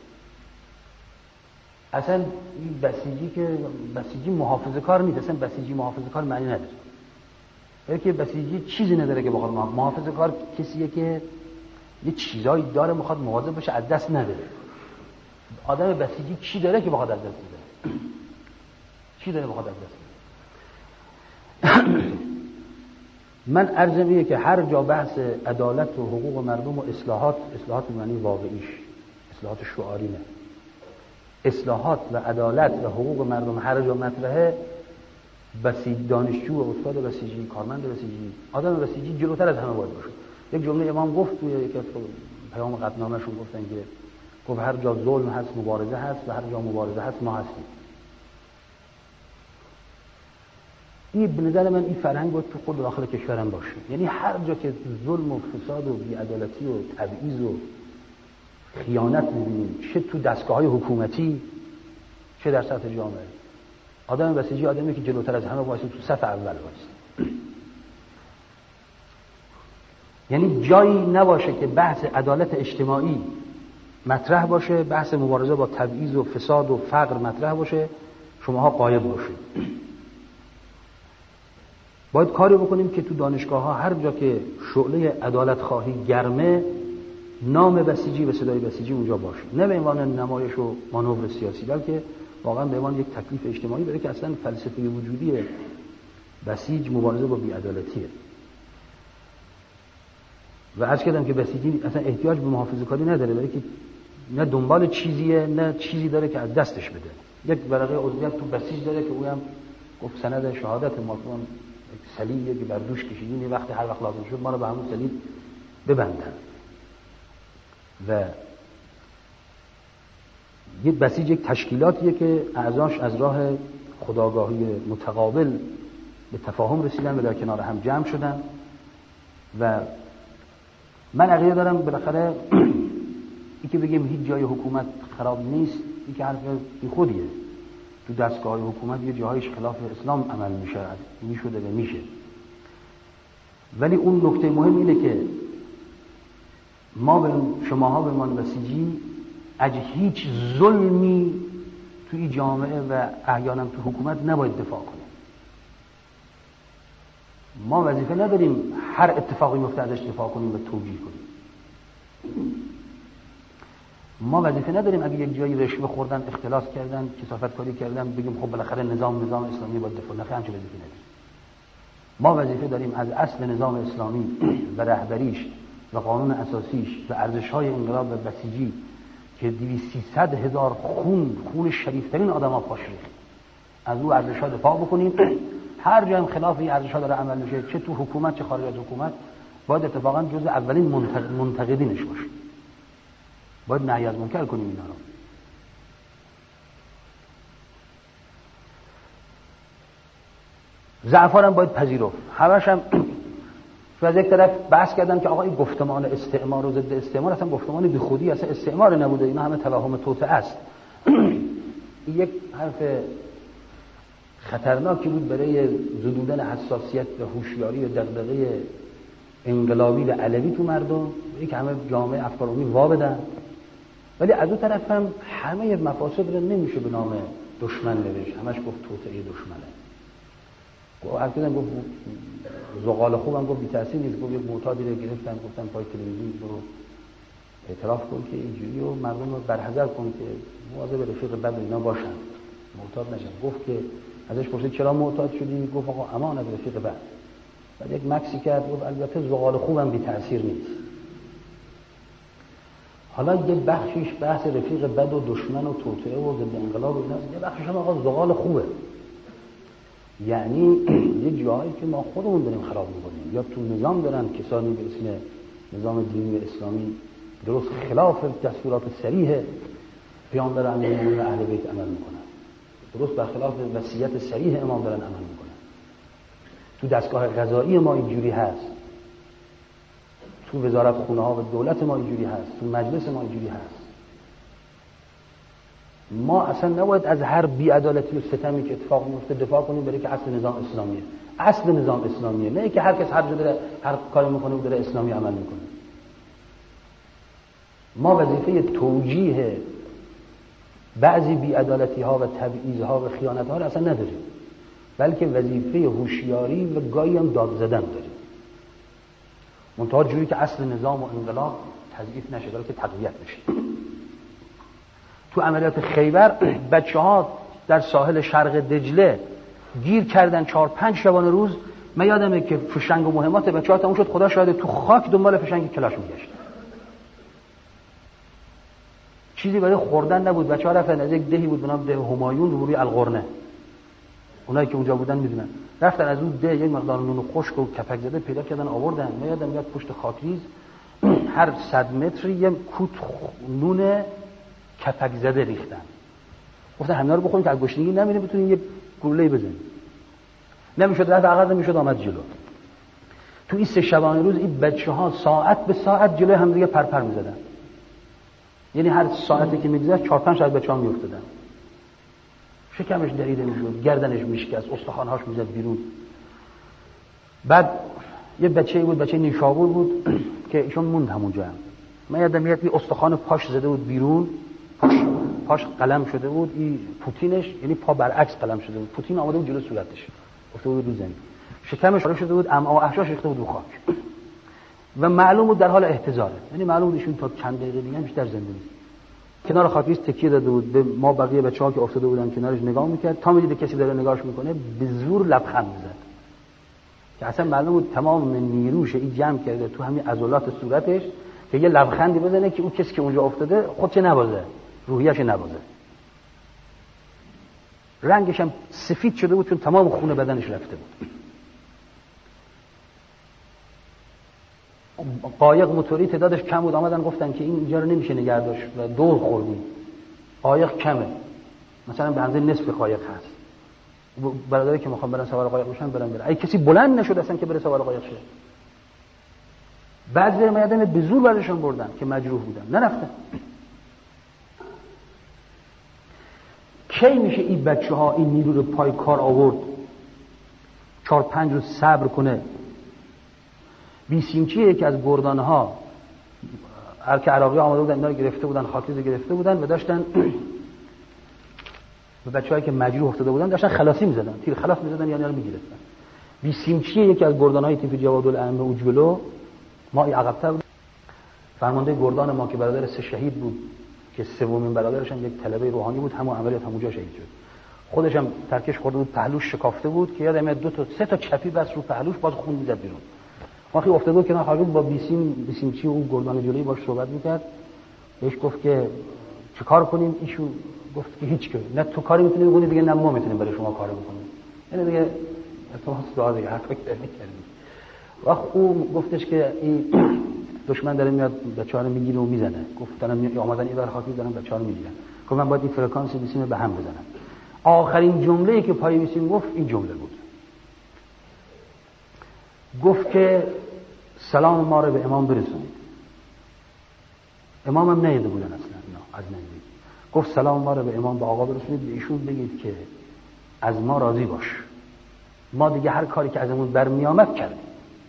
اصلا این بسیجی که بسیجی محافظه کار نیست، اصلا بسیجی محافظه کار معنی نداره. برای که بسیجی چیزی نداره که بخواد محافظه کار کسیه که یه چیزایی داره میخواد مواظب باشه از دست نداره. آدم بسیجی چی داره که بخواد از دست بده؟ چی داره بخواد از دست بده؟ من عرضم اینه که هر جا بحث عدالت و حقوق مردم و اصلاحات، اصلاحات به معنی واقعیش، اصلاحات شعاری نه، اصلاحات و عدالت و حقوق مردم هر جا مطرحه، بسیج دانشجو و استاد بسیجی، کارمند بسیجی، آدم بسیجی جلوتر از همه باید باشه. یک جمله امام گفت توی یک از پیام قطعنامه‌شون، گفتن که گفت هر جا ظلم هست مبارزه هست و هر جا مبارزه هست ما هستیم. این به نظر من این فرهنگ باید تو خود داخل کشورم باشه. یعنی هر جا که ظلم و فساد و بی‌عدالتی و تبعیض و خیانت می‌بینیم، چه تو دستگاه‌های حکومتی چه در سطح جامعه، آدم بسیجی آدمی که جلوتر از همه وایسه، تو صف اول وایسه. یعنی جایی نباشه که بحث عدالت اجتماعی مطرح باشه، بحث مبارزه با تبعیض و فساد و فقر مطرح باشه، شماها غایب باشید. باید کاری بکنیم که تو دانشگاه‌ها هر جا که شعله عدالت خواهی گرمه، نام بسیجی و صدای بسیجی اونجا باشه، نه به عنوان نمایش و مانور سیاسی، بلکه واقعا به عنوان یک تکلیف اجتماعی، برای که اصلا فلسفه وجودی بسیج مبارزه با بی‌عدالتیه. و عرض کردم که بسیجی اصلا احتیاج به محافظه کاری نداره، برای که نه دنبال چیزیه نه چیزی داره که از دستش بده. یک ورقه عضویت تو بسیج داره که اویم گفت سند شهادت ما، اون صلیبیه که بر دوش کشیدین، یه وقتی هر وقت لازم شد ما رو به همون صلیب ببندن. و یه بسیج یک تشکیلاتیه که اعضاش از راه خودآگاهی متقابل به تفاهم رسیدن و در کنار هم جمع شدن. و من عقیده دارم بالاخره این که بگیم هیچ جای حکومت خراب نیست، این که حرف بیخودیه. تو دستگاه حکومت یه جاهایش خلاف اسلام عمل میشه، میشده و میشه. ولی اون نکته مهم اینه که ما به شماها به من بسیجی از هیچ ظلمی توی جامعه و احیانا تو حکومت نباید دفاع کنیم. ما وظیفه نداریم هر اتفاقی میفته ازش دفاع کنیم و توجیه کنیم. ما وظیفه نداریم اگه یک جایی رشوه خوردن، اختلاس کردن، کثافت کاری کردن، بگیم خب بالاخره نظام نظام اسلامی باید دفاع. نه، همچین وظیفه نداریم. ما وظیفه داریم از اصل نظام اسلامی و رهبریش و قانون اساسیش و ارزش‌های انقلاب و بسیجی که دویست سیصد هزار خون خون شریفترین آدم‌ها پاش ریخت، از او ارزش‌ها دفاع بکنیم. هر جا هم خلاف این ارزش‌ها داره عمل میشه، چه تو حکومت چه خارج از حکومت، باید اتفاقا جز اولین منتقدینش باشیم. باید نهی از منکر کنیم اینا رو. ضعف‌ها هم باید پذیرفت. همش هم از یک طرف بحث کردن که آقا این گفتمان استعمار و ضد استعمار اصلا گفتمان بی خودی، اصلا استعمار نبوده، اینا همه توهم توطئه است. این یک حرف خطرناکی بود برای زدودن حساسیت و هوشیاری و دغدغه انقلابی و علوی تو مردم، یک همه جامعه افکار عمومی وا بدن. ولی از اون طرف هم همه مفاسد رو نمیشه به نام دشمن نوشت، همش گفت توطئه دشمنه. هر کدوم گفت زغال خوبم گفت بی تاثیر نیست، گفت یک معتادی رو گرفتن گفتن پای تلویزیون برو اعتراف کن که اینجوری و مردم رو برحذر کن که مواظب رفیق بد اینا باشن، معتاد نشن. گفت که ازش پرسید چرا معتاد شدی؟ گفت آقا امان از رفیق بد. بعد یک مکسی کرد گفت البته زغال خوبم بی تاثیر نیست. حالا یه بخشیش بحث رفیق بد و دشمن و توطئه و ضد انقلاب و اینا، یه بخشش هم آقا زغال خوبه. یعنی یه جایی که ما خودمون داریم خراب می‌کنیم، یا تو نظام دارن کسانی به اسم نظام دینی اسلامی درست خلاف دستورات صریح پیامبر امیرالمومنین اهل بیت عمل میکنن، درست برخلاف وصیت صریح امام دارن عمل میکنن. تو دستگاه قضایی ما اینجوری هست، تو وزارت خونه ها و دولت ما اینجوری هست، تو مجلس ما اینجوری هست. ما اصلا نباید از هر بی‌عدالتی و ستمی که اتفاق میفته دفاع کنیم برای که اصل نظام اسلامیه. اصل نظام اسلامیه، نه که هر کس هر جا داره هر کاری میکنه و داره اسلامی عمل میکنه. ما وظیفه توجیه بعضی بی‌عدالتی ها و تبعیض ها و خیانت ها رو اصلا نداریم، بلکه وظیفه هوشیاری و گاهی هم داد زدن داریم، منتها جوری که اصل نظام و انقلاب تضعیف نشه بلکه تقویت بشه. تو عملیات خیبر بچه ها در ساحل شرق دجله گیر کردن چهار پنج شبانه روز. من یادمه که فشنگ و مهمات بچه ها تموم شد، خدا شاهده تو خاک دنبال فشنگ کلاش میگشت، چیزی برای خوردن نبود. بچه ها رفتن از یک دهی بود به نام ده همایون روبروی القرنه، اونایی که اونجا بودن میدونن، رفتن از اون ده یک مقدار نون خشک و کپک زده پیدا کردن آوردن. من یادم میاد پشت خاکریز هر صد متر یه کوت نون کپک زده ریختن، گفتن همینا رو بخوریم که از گشنگی نمیریم بتونیم یه گلوله بزنیم. نمیشد رفت عقب، نمیشد آمد جلو. تو این سه شبانه روز این بچه‌ها ساعت به ساعت جلوی هم دیگه پرپر می‌زدن، یعنی هر ساعتی که می‌گذشت چهار پنج تا بچه‌ها می‌افتادن، شکمش دریده می‌شد، گردنش میشکست، استخوان‌هاش می‌زد بیرون. بعد یه بچه‌ای بود، بچه نیشابور بود که ایشون موند همونجا. هم من یادم میاد این استخوان پاش زده بود بیرون، پاش پاش قلم شده بود، این پوتینش یعنی پا برعکس قلم شده بود، پوتین آمده بود جلو صورتش، افتاده بود رو زمین، شکمش پاره شده بود، امعا و احشاش ریخته بود رو خاک و معلوم بود در حال احتضاره، یعنی معلوم بود ایشون تا چند دقیقه دیگه بیشتر زنده نیست. کنار خاکریز تکیه داده بود به ما، بقیه بچه‌ها که افتاده بودن کنارش نگاه میکرد، تا میدید کسی داره نگاهش میکنه به زور لبخند میزد که اصلا معلوم بود تمام نیروش این جمع کرده تو همین عضلات صورتش که یه لبخندی بزنه که اون کسی که اونجا افتاده خودش نبازه، روحیه‌اش نبازه. رنگش هم سفید شده بود چون تمام خون بدنش رفته بود. قایق موتوری تعدادش کم بود، آمدن گفتن که این اینجا رو نمیشه نگه داشت و دور خوردیم، قایق کمه، مثلا به اندازه نصف قایق هست، برادری که میخوام برن سوار قایق بشن برن برن، ای کسی بلند نشد اصلا که بره سوار قایق شه. بعضی من یادم به زور برشون بردن که مجروح بودن، نرفتن. کی میشه این بچه ها این نیرو رو پای کار آورد، چهار پنج روز صبر کنه؟ بیسیمچیه که از گردانه ها هر که عراقی آمده بودن اینا رو گرفته بودن، خاکریز گرفته بودن و داشتن به بچه‌هایی که مجروح افتاده بودن داشتن خلاصی می‌زدن، تیر خلاص می‌زدن، یعنی رو می‌گرفتن. بیسیمچیه یکی از گردان‌های تیپ جوادالائمه و جلو ما ای عقب‌تر بود. فرمانده گردان ما که برادر سه شهید بود که سومین برادرش هم یک طلبه روحانی بود، همون عملیات همونجا شهید شد. خودش هم ترکش خورده بود، پهلوش شکافته بود که یادم دو تا سه تا چپی بس رو پهلوش، باز خون می‌زد بیرون. وقتی افتاده بود کنار خاکریز با بیسیم بیسیمچی اون گردان جلویی باش صحبت می‌کرد، بهش گفت که چیکار کنیم؟ ایشون گفت که هیچ کاری، نه تو کاری می‌تونی بکنی دیگه، نه ما می‌تونیم برای شما کاری بکنیم، یعنی دیگه اتفاق داره دیگه هر کاری نکردیم. وقت او گفتش که این دشمن داره میاد بچه‌ها رو میگیره و میزنه، گفتن اومدن این بر خاکی دارن بچه‌ها رو میگیرن، گفت من باید این فرکانس بیسیم به هم بزنم. آخرین جمله‌ای که پای بیسیم گفت این جمله بود، گفت که سلام ما رو به امام برسونید. امام هم نیده بودن اصلا اینا از نزدیک. گفت سلام ما رو به امام به آقا برسونید، به ایشون بگید که از ما راضی باش، ما دیگه هر کاری که ازمون برمی آمد کردیم.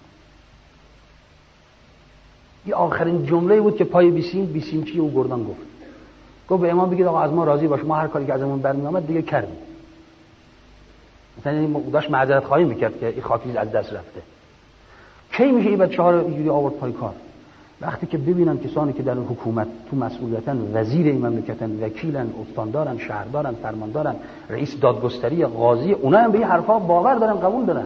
این آخرین جمله بود که پای بیسیم بیسیمچی و گردان گفت. گفت به امام بگید آقا از ما راضی باش، ما هر کاری که ازمون برمی آمد دیگه کردیم. مثلا این داشت معذرت خواهی میکرد که این خاکریز از دست رفته. کی میشه این بچه‌ها رو اینجوری آورد پای کار؟ وقتی که ببینن کسانی که در حکومت تو مسئولیتن، وزیر این مملکتن، وکیلن، استاندارن، شهردارن، فرماندارن، رئیس دادگستری، قاضی، اونا هم به این حرفا باور دارن، قبول دارن.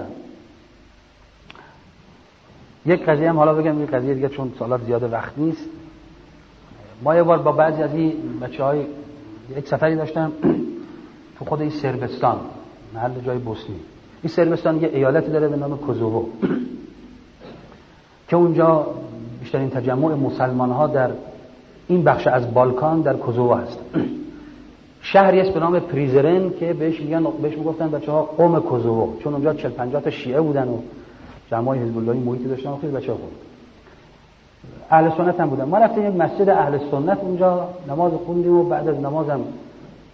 یک قضیه هم حالا بگم، یک قضیه دیگه چون سالات زیاده وقت نیست. ما یه بار با بعضی از این بچه‌های یک سفری داشتم تو خود این صربستان، محل جای بوسنی. این صربستان یه ایالتی داره به نام کوزوو که اونجا بیشترین تجمع مسلمان‌ها در این بخش از بالکان در کوزوو هست. شهری است به نام پریزرن که بهش میگن، بهش میگفتن بچه‌ها قوم کوزوو، چون اونجا چهل پنجاه تا شیعه بودن و جماعت حزب اللهی محیطی داشتن و خیلی بچه‌ها بود. اهل سنت هم بودن. ما رفتیم یک مسجد اهل سنت اونجا نماز خوندیم و بعد از نمازم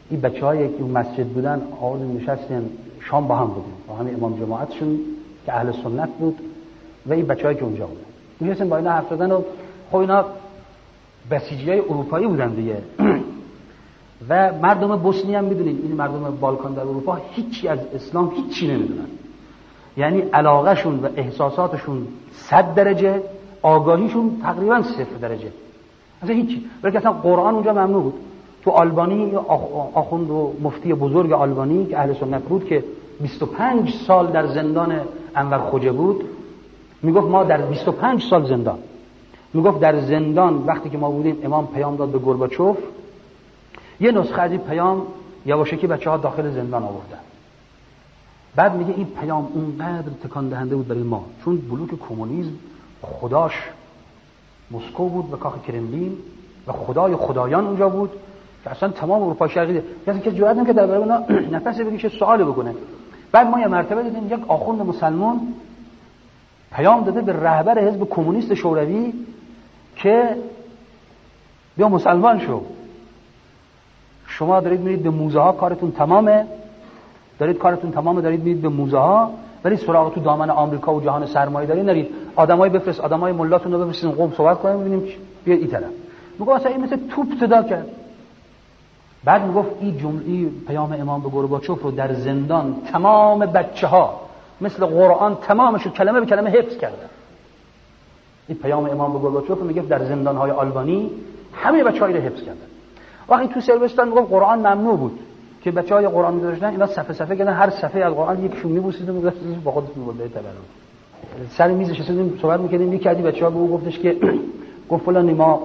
این بچه‌هایی که اون مسجد بودن آوردن نشستن شام با هم بودیم با همین امام جماعتشون که اهل سنت بود و این بچه‌هایی که اونجا بودن می‌شستن با اینا حرف زدن و خب اینا بسیجیای اروپایی بودن دیگه و مردم بوسنی هم می‌دونید این مردم بالکان در اروپا هیچی از اسلام هیچی نمی‌دونن، یعنی علاقهشون و احساساتشون صد درجه، آگاهیشون تقریبا صفر درجه، اصلا هیچی. ولی اصلا قرآن اونجا ممنوع بود. تو آلبانی آخوند و مفتی بزرگ آلبانی که اهل سنت بود که بیست و پنج سال در زندان انور خوجه بود میگفت ما در بیست و پنج سال زندان، میگفت در زندان وقتی که ما بودیم امام پیام داد به گورباچوف، یه نسخه از این پیام یواشکی بچه‌ها داخل زندان آوردن. بعد میگه این پیام اونقدر تکان دهنده بود برای ما چون بلوک کمونیسم خداش مسکو بود و کاخ کرملین و خدای خدایان اونجا بود که اصلا تمام اروپا شرقی کسی که جرئت نمی‌کرد درباره اونا نفس بکشه سوالی بکنه. بعد ما یه مرتبه دیدیم یک آخوند مسلمان پیام داده به رهبر حزب کمونیست شوروی که بیا مسلمان شو، شما دارید میرید به موزه ها کارتون تمامه، دارید کارتون تمامه دارید میرید به موزه ها، ولی سراغ تو دامن آمریکا و جهان سرمایه‌داری نرید، آدمای بفرست آدمای ملاتون رو بفرستین قم صحبت کنیم ببینیم بیاید این طرف. میگه اصلا این مثل توپ صدا کرد. بعد میگفت این جمله پیام امام به گورباچوف رو در زندان تمام بچه‌ها مثل قرآن تمامش رو کلمه به کلمه حفظ کردن. این پیام امام به گورباچوف میگه در زندان‌های آلبانی همه بچه‌ها رو حفظ کردن. وقتی تو سربستان میگفت قرآن ممنوع بود که بچه‌های قرآن می‌داشتن اینا صفحه صفحه کردن، هر صفحه از قرآن یکشون می‌بوسید و می‌گفتن با خودت می‌برد به تبرک. سر میز نشستیم صحبت می‌کردیم، یکی از بچه‌ها به او گفتش که گفت فلان ما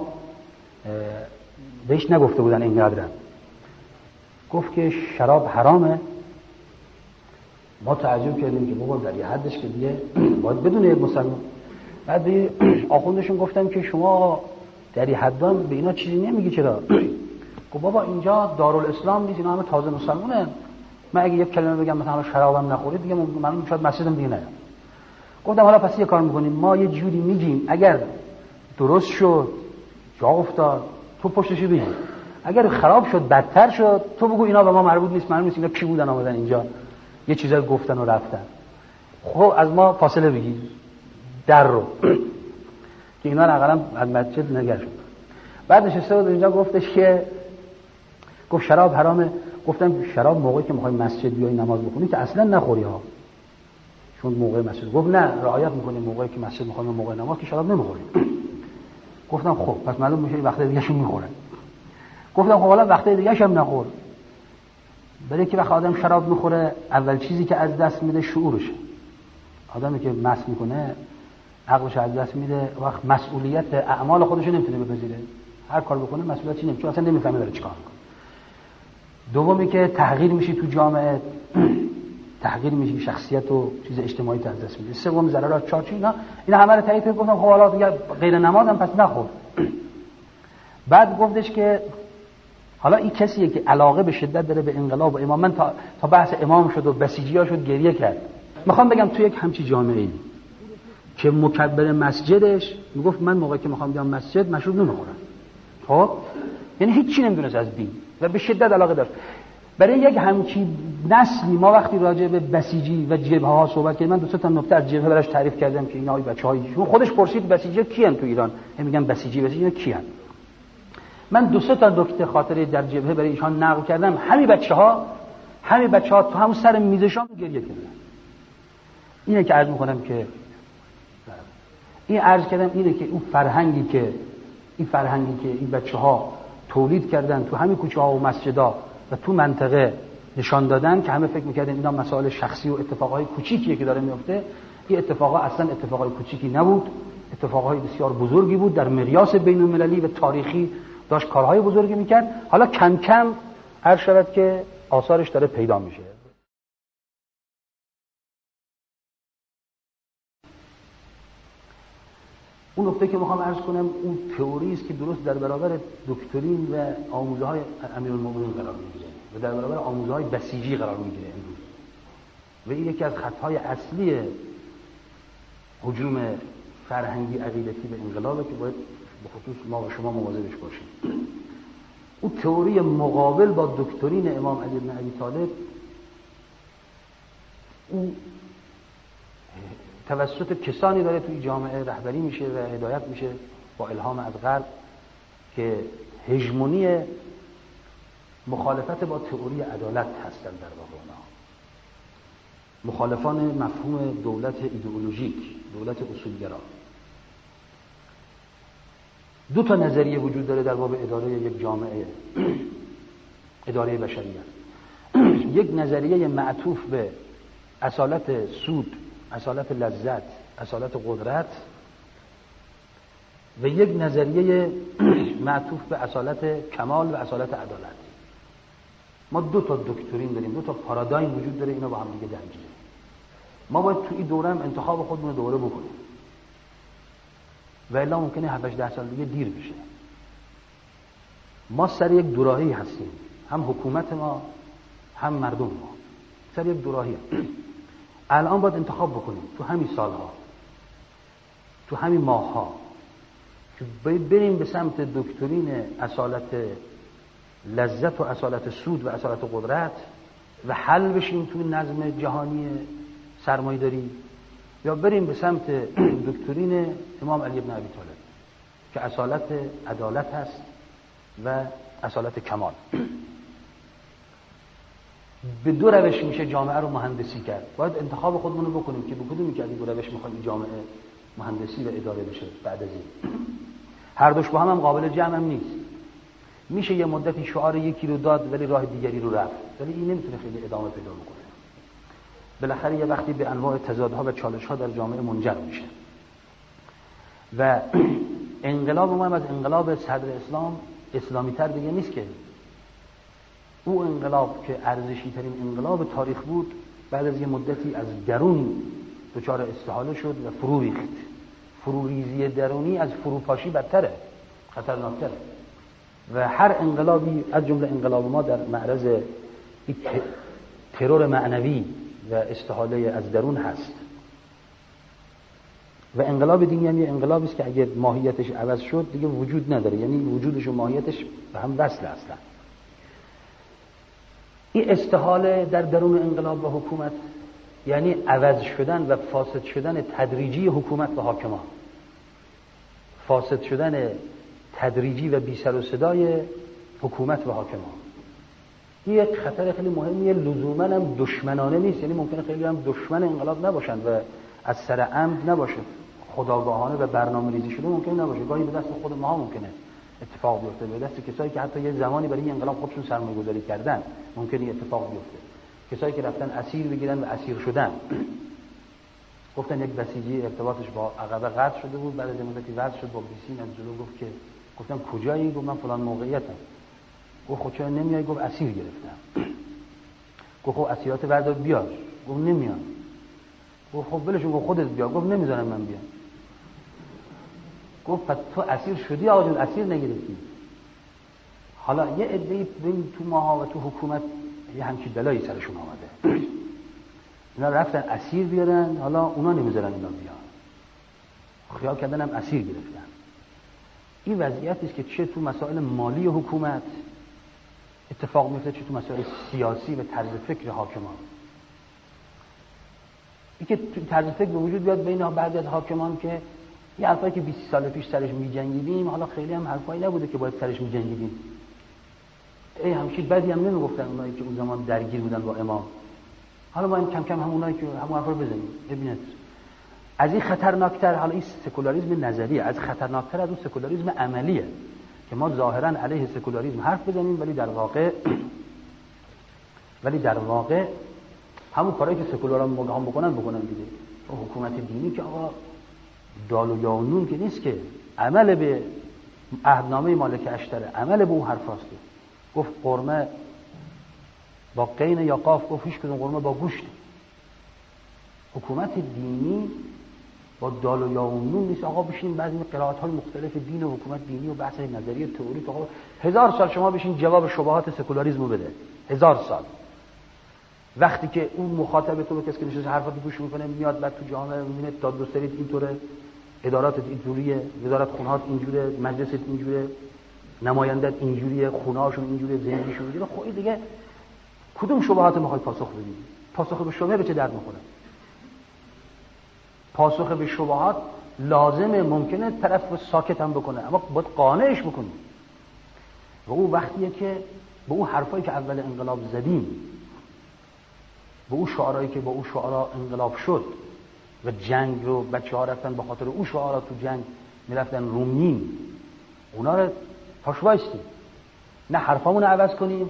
بهش نگفته بودن اینقدر، گفت که شراب حرامه. ما تعجب کردیم که بابا در یه حدش که دیگه باید بدونه یک مسلمان. بعد به آخوندشون گفتم که شما در یه حدا به اینا چیزی نمیگی چرا؟ گفت بابا اینجا دارالاسلام نیست، اینا همه تازه مسلمانن، من اگه یک کلمه بگم مثلا شرابم نخورید دیگه من شاید مسجدم دیگه نیام. گفتم حالا پس یه کار میکنیم، ما یه جوری میگیم اگر درست شد جا افتاد تو پشتش بگی، اگر خراب شد بدتر شد تو بگو اینا به ما مربوط نیست، معلوم نیست اینا کی بودن آمدن اینجا یه چیزا گفتن و رفتن. خب از ما فاصله بگیر در رو که اینا حداقل از مسجد نگرشون. بعد نشسته بود اینجا گفتش که گفت شراب حرامه. گفتم شراب موقعی که میخوای مسجد بیای نماز بخونی که اصلا نخوری ها، چون موقع مسجد. گفت نه رعایت میکنیم موقعی که مسجد میخوایم موقع نماز که شراب نمیخوریم. گفتم خب پس معلوم میشه وقت دیگه شون میخورن. گفتم خب حالا وقت دیگه هم نخور، برای که وقت آدم شراب میخوره اول چیزی که از دست میده شعورشه. آدمی که مست میکنه عقلش از دست میده، وقت مسئولیت اعمال خودش نمیتونه بپذیره، هر کار بکنه مسئولیتی نمیشه چون اصلا نمیفهمه داره چیکار میکنه. دومی که تغییر میشی تو جامعه، تغییر میشی شخصیت و چیز اجتماعی از دست میده. سوم ضررات، چهارم اینا اینا همه رو تایید کردم. گفتم خب حالا دیگه غیر نمازم پس نخور. بعد گفتش که حالا این کسیه که علاقه به شدت داره به انقلاب و امام، من تا, تا بحث امام شد و بسیجی‌ها شد گریه کرد. میخوام بگم تو یک همچی جامعه‌ای که مکبر مسجدش میگفت من موقعی که میخوام بیام مسجد مشروب نمیخورم، خب یعنی هیچ چی نمیدونست از دین و به شدت علاقه داشت. برای یک همچی نسلی ما وقتی راجع به بسیجی و جبهه ها صحبت کردیم، من دو سه تا نکته از جبهه براش تعریف کردم که اینا بچه‌های خودش پرسید بسیجی کیان تو ایران، میگن بسیجی بسیجی کیان. من دو سه تا نکته خاطره در جبهه برای ایشان نقل کردم، همین بچه‌ها همین بچه‌ها تو همون سر میزشان گریه کردن. اینه که عرض می‌کنم که این عرض کردم اینه که اون فرهنگی که این فرهنگی که این بچه‌ها تولید کردن تو همین کوچه‌ها و مسجدها و تو منطقه نشان دادن که همه فکر می‌کردن اینا مسائل شخصی و اتفاقای کوچیکیه که داره میفته. این اتفاقا اصلا اتفاقای کوچیکی نبود، اتفاقای بسیار بزرگی بود در مقیاس بین‌المللی و تاریخی، داشت کارهای بزرگی میکرد. حالا کم کم عرض شود که آثارش داره پیدا میشه. اون نکته که میخوام عرض کنم اون تئوری است که درست در برابر دکترین و آموزه های امیرالمومنین قرار میگیره و در برابر آموزه های بسیجی قرار میگیره امروز، و این یکی از خطهای اصلی هجوم فرهنگی عقیدتی به انقلابه که باید به خصوص ما و شما مواظبش باشیم. او تئوری مقابل با دکترین امام علی بن ابی طالب، او توسط کسانی داره توی جامعه رهبری میشه و هدایت میشه با الهام از غرب که هژمونی مخالفت با تئوری عدالت هستن. در واقع اونها مخالفان مفهوم دولت ایدئولوژیک، دولت اصولگرا. دو تا نظریه وجود داره در باب اداره یک جامعه، اداره بشریت. یک نظریه معطوف به اصالت سود، اصالت لذت، اصالت قدرت، و یک نظریه معطوف به اصالت کمال و اصالت عدالت. ما دو تا دکترین داریم، دو تا پارادایم وجود داره، اینا با هم دیگه درگیره. ما باید تو این دوره هم انتخاب خودمون رو دوره بکنیم، و الا ممکنه هفت هشت ده سال دیگه دیر بشه. ما سر یک دوراهی هستیم، هم حکومت ما هم مردم ما سر یک دوراهی. الان باید انتخاب بکنیم تو همین سالها، تو همین ماهها، که بریم به سمت دکترین اصالت لذت و اصالت سود و اصالت قدرت و حل بشیم تو نظم جهانی سرمایه‌داری، یا بریم به سمت دکترین امام علی بن ابی طالب که اصالت عدالت هست و اصالت کمال. به دو روش میشه جامعه رو مهندسی کرد. باید انتخاب خودمون رو بکنیم که به کدومی که از این دو روش میخوایم جامعه مهندسی و اداره بشه. بعد از این هر دوش با هم, هم قابل جمع هم نیست. میشه یه مدتی شعار یکی رو داد ولی راه دیگری رو رفت، ولی این نمیتونه خیلی ادامه پیدا بکنه. بالاخره یه وقتی به انواع تضادها و چالش‌ها در جامعه منجر میشه. و انقلاب ما هم از انقلاب صدر اسلام اسلامی تر دیگه نیست که. او انقلاب که ارزشی ترین انقلاب تاریخ بود، بعد از یه مدتی از درون دچار استحاله شد و فرو ریخت. فروریزی درونی از فروپاشی بدتره، خطرناکتره. و هر انقلابی از جمله انقلاب ما در معرض یک ترور معنوی و استحاله از درون هست. و انقلاب دینی هم یه انقلابی است که اگه ماهیتش عوض شد دیگه وجود نداره، یعنی وجودش و ماهیتش به هم وصل هستن. این استحاله در درون انقلاب و حکومت یعنی عوض شدن و فاسد شدن تدریجی حکومت و حاکمان، فاسد شدن تدریجی و بی سر و صدای حکومت و حاکمان. این یک خطر خیلی مهمیه، لزوما هم دشمنانه نیست، یعنی ممکنه خیلی هم دشمن انقلاب نباشن و از سر عمد نباشه، خودآگاهانه و برنامه‌ریزی شده ممکنه نباشه. گاهی به دست خود ما ممکنه اتفاق بیفته، به دست کسایی که حتی یه زمانی برای این انقلاب خودشون سرمایه‌گذاری کردن ممکنه این اتفاق بیفته. کسایی که رفتن اسیر بگیرن و اسیر شدن. گفتن یک بسیجی ارتباطش با عقبه قطع شده بود، بعد از مدتی وصل شد با بیسیم از جلو، گفت که گفتم کجایی؟ گفت من فلان موقعیتم. گفت خب چرا نمیای؟ گفت اسیر گرفتم. گفت خب اسیرات بردار بیار. گفت نمیام. گفت خب ولشون، گفت خودت بیا. گفت نمیذارم من بیام. گفت پس تو اسیر شدی آقا جون، اسیر نگرفتی. حالا یه عده‌ای ببین تو ماها و تو حکومت یه همچین بلایی سرشون آمده. اینا رفتن اسیر بیارن، حالا اونا نمیذارن اینا بیان. خیال کردن هم اسیر گرفتن. این وضعیتی است که چه تو مسائل مالی حکومت اتفاق میفته، چه تو مسائل سیاسی و طرز فکر حاکمان. این که طرز فکر به وجود بیاد بین بعضی از حاکمان که یه حرفایی که بیست سال پیش سرش می‌جنگیدیم، حالا خیلی هم حرفایی نبوده که باید سرش می‌جنگیدیم. ای همچین بدی هم نمیگفتن اونایی که اون زمان درگیر بودن با امام. حالا ما هم کم کم همونایی که همون حرفا رو بزنیم. ببینید از این خطرناکتر، حالا این سکولاریسم نظریه، از خطرناکتر از اون سکولاریسم عملیه که ما ظاهرا علیه سکولاریسم حرف بزنیم ولی در واقع ولی در واقع همون کارهایی که سکولارا هم بکنن بکنن دیگه. حکومت دینی که آقا دال و یاونون که نیست، که عمل به عهدنامه مالک اشتره، عمل به اون حرفاست. گفت قرمه با قین یا قاف، گفت هیچ کدوم قرمه با گوشت. حکومت دینی با دال و یاونون نیست. آقا بشین بعضی قرائت های مختلف دین و حکومت دینی و بحث نظریه تئوری، آقا هزار سال شما بشین جواب شبهات سکولاریسم رو بده. هزار سال. وقتی که اون مخاطب تو به کسی که نشسته حرفاتو گوش میکنه، میاد بعد تو جامعه میبینه داد و سرید اینطوره، ادارات اینطوریه، وزارت خونهات اینجوره، مجلست اینجوره، نمایندت اینجوریه، خونه‌هاشون اینجوریه، زندگیشون اینجوریه. خب این دیگه کدوم شبهات میخوای پاسخ بدی؟ پاسخ به شبهه به چه درد میخوره؟ پاسخ به شبهات لازمه، ممکنه طرف ساکت هم بکنه، اما باید قانعش بکنی. و اون وقتیه که به اون حرفایی که اول انقلاب زدیم، به اون شعارهایی که با اون شعارا انقلاب شد و جنگ رو بچه‌ها رفتن به خاطر اون شعارا تو جنگ میرفتن رومین، اونا رو پاش وایستیم، نه حرفامون رو عوض کنیم،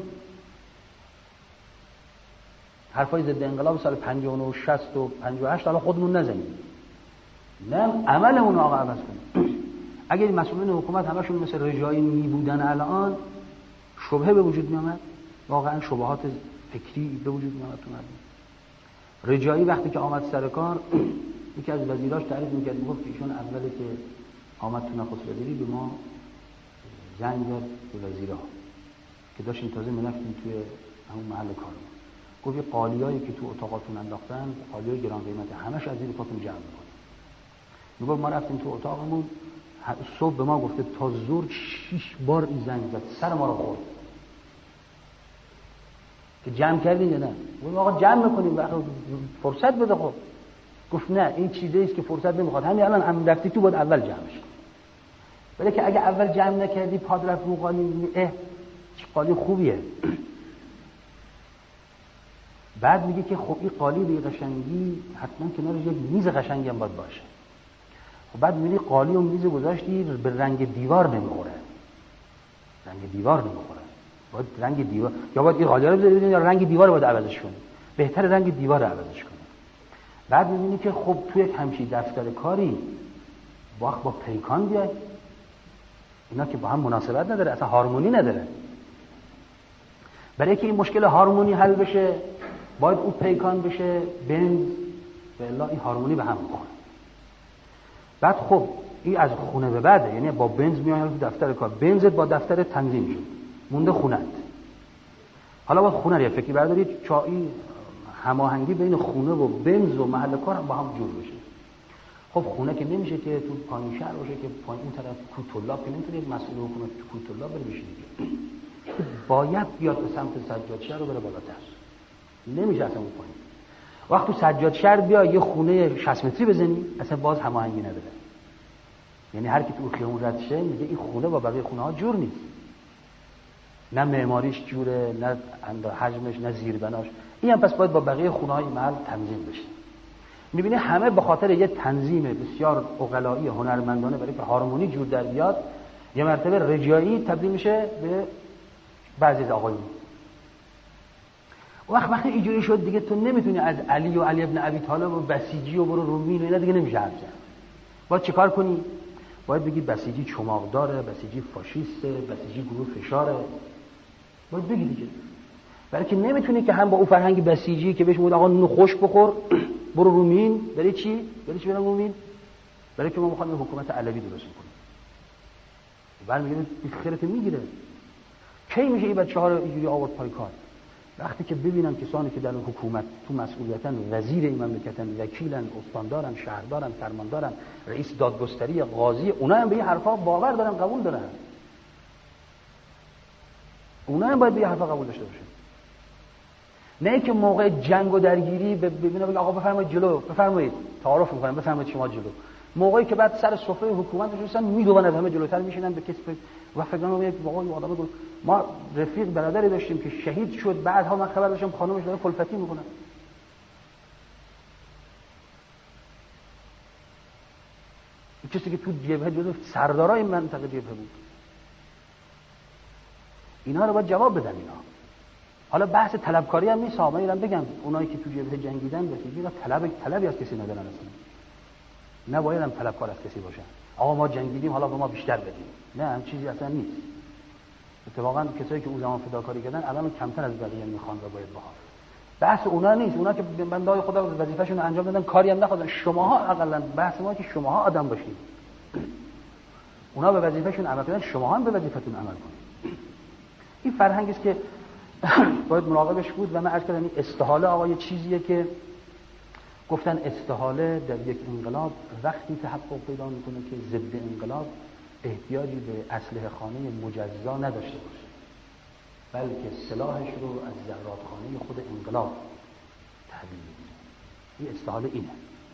حرفای ضد انقلاب سال پنجاه و نه و شصت و پنجاه و هشت حالا خودمون نزنیم، نه عملمون رو آقا عوض کنیم. اگر مسئولین حکومت همشون مثل رجایی می بودن الان شبهه به وجود می آمد، واقعا شبهات فکری به وجود می آمد تو مردم. رجایی وقتی که آمد سر کار یکی از وزیراش تعریف میکرد، میگفت که ایشون اولی که آمد تو نخست وزیری به ما زنگ داد به وزیرها که داشتیم تازه میرفتیم توی همون محل کارمون، گفت یه قالیایی که تو اتاقاتون انداختن قالیای گران قیمت، همش از زیر پاتون جمع میکنه. میگفت ما رفتیم تو اتاقمون، صبح به ما گفته تا ظهر شش بار این زنگ زد، سر ما رو خورد که جمع کردین یا نه. گفت آقا جمع میکنیم، فرصت بده. خب گفت نه، این چیزی است که فرصت نمیخواد، همین الان هم رفتی تو باید اول جمعش کنی. ولی که اگه اول جمع نکردی پاد رفت رو قالی، اه چه قالی خوبیه. بعد میگه که خب این قالی به قشنگی حتما کنارش یک میز قشنگی هم باید باشه. خب بعد میگه قالی و میز گذاشتی به رنگ دیوار نمیخوره، رنگ دیوار نمیخوره، باید رنگ دیوار، یا باید این قالی رو بذاری یا رنگ دیوار رو باید عوضش کنی، بهتر رنگ دیوار رو عوضش کنی. بعد میبینی که خب توی یک همچین دفتر کاری با با پیکان بیای، اینا که با هم مناسبت نداره، اصلا هارمونی نداره. برای اینکه این مشکل هارمونی حل بشه باید اون پیکان بشه بنز، و الا این هارمونی به هم میخوره. بعد خب این از خونه به بعده، یعنی با بنز میای تو دفتر کار، بنزت با دفتر تنظیم شد، مونده خونت. حالا باید خونه رو یه فکری برداری چایی هماهنگی بین خونه و بنز و محل کار هم با هم جور بشه. خب خونه که نمیشه که تو پایین شهر باشه که پایین اون طرف کوتولاب، که نمیتونه یک مسئول حکومت تو کوتولاب بره بشه دیگه. باید بیاد به سمت سجاد شهر رو بره بالاتر، نمیشه اصلا اون پایین. وقتی سجاد شهر بیا یه خونه شصت متری بزنی اصلا باز هماهنگی نداره، یعنی هر کی تو خیابون رد شه میگه این خونه با بقیه خونه ها جور نیست، نه معماریش جوره، نه حجمش، نه زیربناش. این هم پس باید با بقیه خونه های محل تنظیم بشه. میبینه همه به خاطر یه تنظیم بسیار عقلایی هنرمندانه برای که هارمونی جور در بیاد، یه مرتبه رجایی تبدیل میشه به بعضی از آقایون. وقت وقتی اینجوری شد دیگه تو نمیتونی از علی و علی ابن ابی طالب و بسیجی و برو رومین و اینا دیگه نمیشه حرف زد. باید چیکار کنی؟ باید بگی بسیجی چماق داره، بسیجی فاشیسته، بسیجی گروه فشاره. باید بگی دیگه. برای که نمیتونی که هم با اون فرهنگ بسیجی که بهش میگن آقا نون خوش بخور برو رومین، برای چی؟ برای چی برم رومین؟ برای که ما میخوایم حکومت علوی درست کنیم. بعد میگه خیرت میگیره. کی میشه این بچه‌ها رو اینجوری آورد پای کار؟ وقتی که ببینن کسانی که در حکومت تو مسئولیتن، وزیر این مملکتن، وکیلن، استاندارن، شهردارن، فرماندارن، رئیس دادگستری، قاضی، اونا هم به این حرفا باور دارن، قبول دارن. اونا هم باید به این حرفا قبول داشته باشن. نه که موقع جنگ و درگیری ببینن بگن آقا بفرمایید جلو، بفرمایید تعارف می‌کنن، بفرمایید شما جلو. موقعی که بعد سر سفره حکومت نشستن میدونن از همه جلوتر میشینن به کسب و فکر کنم یک آقای آدم گفت ما رفیق برادری داشتیم که شهید شد، بعدها من خبر داشتم خانمش داره کلفتی میکنه. این کسی که تو جبهه جزو سردارای منطقه جبهه بود. اینا رو باید جواب بدن اینا. حالا بحث طلبکاری هم نیست، من ایران بگم اونایی که تو جبهه جنگیدن بسیجی طلب طلبی از کسی ندارن اصلا. نباید هم طلبکار از کسی باشن. آقا ما جنگیدیم حالا به ما بیشتر بدیم. نه هم چیزی اصلا نیست. اتفاقا کسایی که اون زمان فداکاری کردن الان کمتر از بقیه میخوان و باید بخوان. بحث اونا نیست. اونا که بندای خدا وظیفه‌شون رو انجام دادن، کاری هم نخواستن. شماها اقلا بحث ما که شماها آدم باشید. اونا به وظیفه‌شون عمل کردن، شماها هم به وظیفتون عمل کنید. این فرهنگی است که باید مراقبش بود. و من عرض کردم این استحاله آقا یه چیزیه که گفتن استحاله در یک انقلاب وقتی تحقق پیدا میکنه که ضد انقلاب احتیاجی به اسلحه خانه مجزا نداشته باشه، بلکه سلاحش رو از زرادخانه خود انقلاب تحویل بگیره. این استحاله اینه.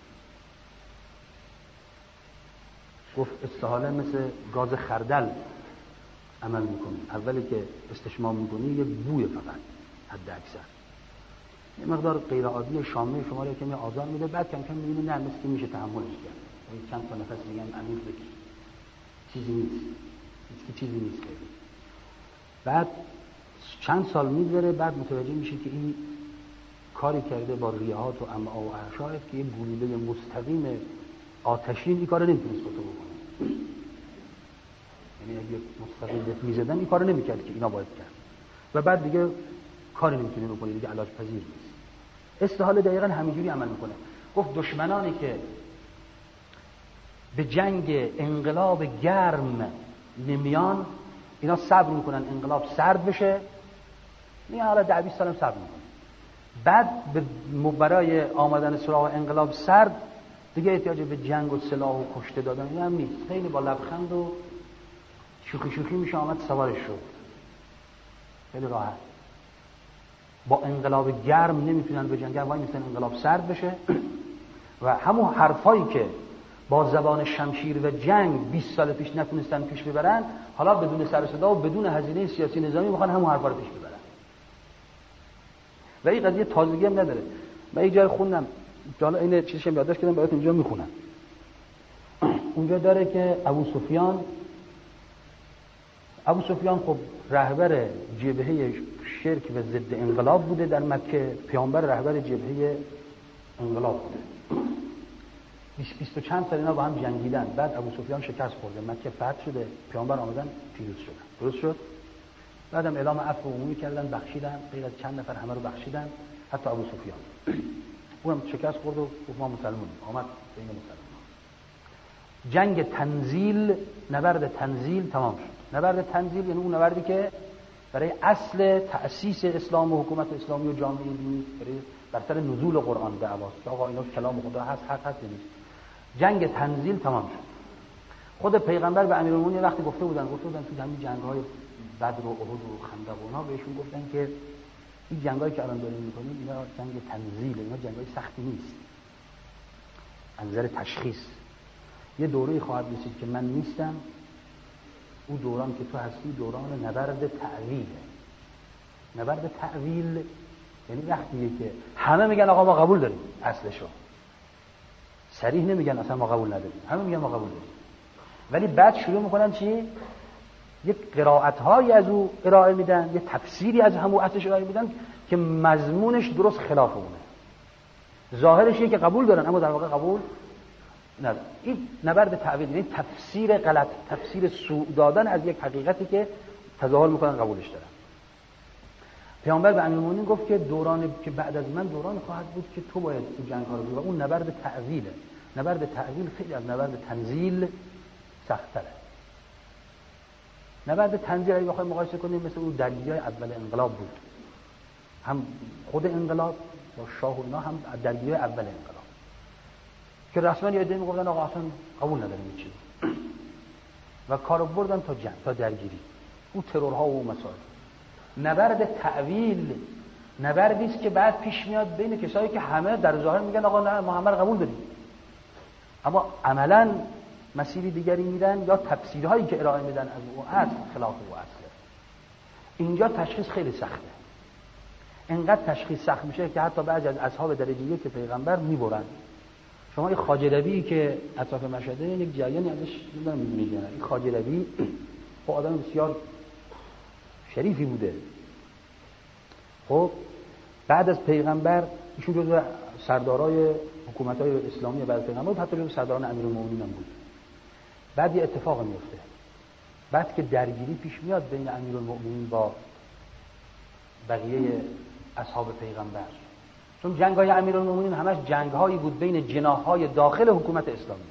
گفت استحاله مثل گاز خردل عمل میکنه، اولی که استشمام میکنی یه بوی فقط حد اکثر، یه مقدار غیر عادی شامه شما رو کمی آزار میده، بعد کم کم میبینی نه مثل که میشه تحملش کرد، چند تا نفس دیگه هم عمیق بکش، چیزی نیست، هیچ چیزی نیست. بعد چند سال میگذره، بعد متوجه میشه که این کاری کرده با ریهات و امعا و اعشایت که یه گلوله مستقیم آتشین این کارو نمیتونست با تو بکنه. یعنی اگه مستقیم بهت میزدن این کارو نمیکرد که اینا باید کرد، و بعد دیگه کاری نمیتونی بکنی، دیگه علاج پذیر نیست. استحاله دقیقاً همینجوری عمل میکنه. گفت دشمنانی که به جنگ انقلاب گرم نمیان، اینا صبر میکنن انقلاب سرد بشه، میان حالا ده بیست سالم صبر میکنن، بعد به برای آمدن سراغ انقلاب سرد دیگه احتیاج به جنگ و سلاح و کشته دادن این هم نیست، خیلی با لبخند و شوخی شوخی میشه آمد سوارش شد، خیلی راحت. با انقلاب گرم نمیتونن به جنگ، وای میتونن انقلاب سرد بشه و همون حرفایی که با زبان شمشیر و جنگ بیست سال پیش نتونستن پیش ببرن، حالا بدون سر و صدا و بدون هزینه سیاسی نظامی میخوان همون حرفا رو پیش ببرن. و این قضیه تازگی هم نداره. من یک جای خوندم، حالا این چیزش هم یادداشت کردم براتون اینجا میخونم. اونجا داره که ابو سفیان ابو سفیان خب رهبر جبهه شرک و ضد انقلاب بوده در مکه، پیامبر رهبر جبهه انقلاب بوده. بیست بیست و چند سال اینا با هم جنگیدن، بعد ابو سفیان شکست خورده، مکه فتح شده، پیامبر آمدن پیروز شدن، درست شد. بعدم اعلام عفو عمومی کردن، بخشیدن، غیر از چند نفر همه رو بخشیدن، حتی ابو سفیان. اونم شکست خورد و گفت ما مسلمانیم، آمد بین مسلمان. جنگ تنزیل، نبرد تنزیل تمام شد. نبرد تنزیل یعنی اون نبردی که برای اصل تأسیس اسلام و حکومت اسلامی و جامعه دینی، برای بر سر نزول قرآن دعواست که آقا اینا کلام خدا هست، حق هست نیست. جنگ تنزیل تمام شد. خود پیغمبر به امیرالمومنین وقتی گفته بودن گفته بودن تو همین جنگ‌های بدر و احد و خندق و اینا، بهشون گفتن که این جنگایی که الان داریم می‌کنیم اینا جنگ تنزیل، اینا جنگای سختی نیست. از نظر تشخیص یه دوره‌ای خواهد رسید که من نیستم، اون دوران که تو هستی دوران نبرد تعویل. نبرد تعویل یعنی وقتیه که همه میگن آقا ما قبول داریم، اصلشو صریح نمیگن اصلا ما قبول نداریم، همه میگن ما قبول داریم، ولی بعد شروع میکنن چی؟ یک قرائت‌هایی از او ارائه میدن، یک تفسیری از همون اصلش ارائه میدن که مضمونش درست خلاف اونه. ظاهرش اینه که قبول دارن اما در واقع قبول ندارن. این نبرد تعویل یعنی تفسیر غلط، تفسیر سوء دادن از یک حقیقتی که تظاهر میکنن قبولش دارن. پیامبر به امیرالمومنین گفت که دورانی که بعد از من دوران خواهد بود که تو باید تو جنگ ها رو بری و اون نبرد تعویله. نبرد تعویل خیلی از نبرد تنزیل سخت‌تره. نبرد تنزیل اگه بخوایم مقایسه کنیم مثل اون درگیری‌های اول انقلاب بود، هم خود انقلاب با شاه و اینا، هم درگیری اول انقلاب که رسما یه عده میگفتن آقا اصلا قبول نداریم این چیز و کارو بردن تا جنگ، تا درگیری، اون ترورها و مسائل. نبرد تعویل نبردی است که بعد پیش میاد بین کسایی که همه در ظاهر میگن آقا نه ما همه قبول داریم، اما عملاً مسیری دیگری میدن یا تفسیرهایی که ارائه میدن از اون اصل خلاف اون اصله. اینجا تشخیص خیلی سخته، انقدر تشخیص سخت میشه که حتی بعضی از اصحاب درجه یک پیغمبر میبرن. شما این خواجه ربیعی که اطراف مشهده یک جریانی ازش نمیدونم میدونید نه، این خواجه ربیع خب آدم بسیار شریفی بوده. خب بعد از پیغمبر ایشون جزو سردارای حکومت‌های اسلامی بعد از پیغمبر، حتی جزو سرداران امیرالمومنین هم بود. بعد یه اتفاق میفته، بعد که درگیری پیش میاد بین امیرالمومنین با بقیه اصحاب پیغمبر، چون جنگ‌های امیرالمومنین همش جنگ‌هایی بود بین جناح‌های داخل حکومت اسلامی،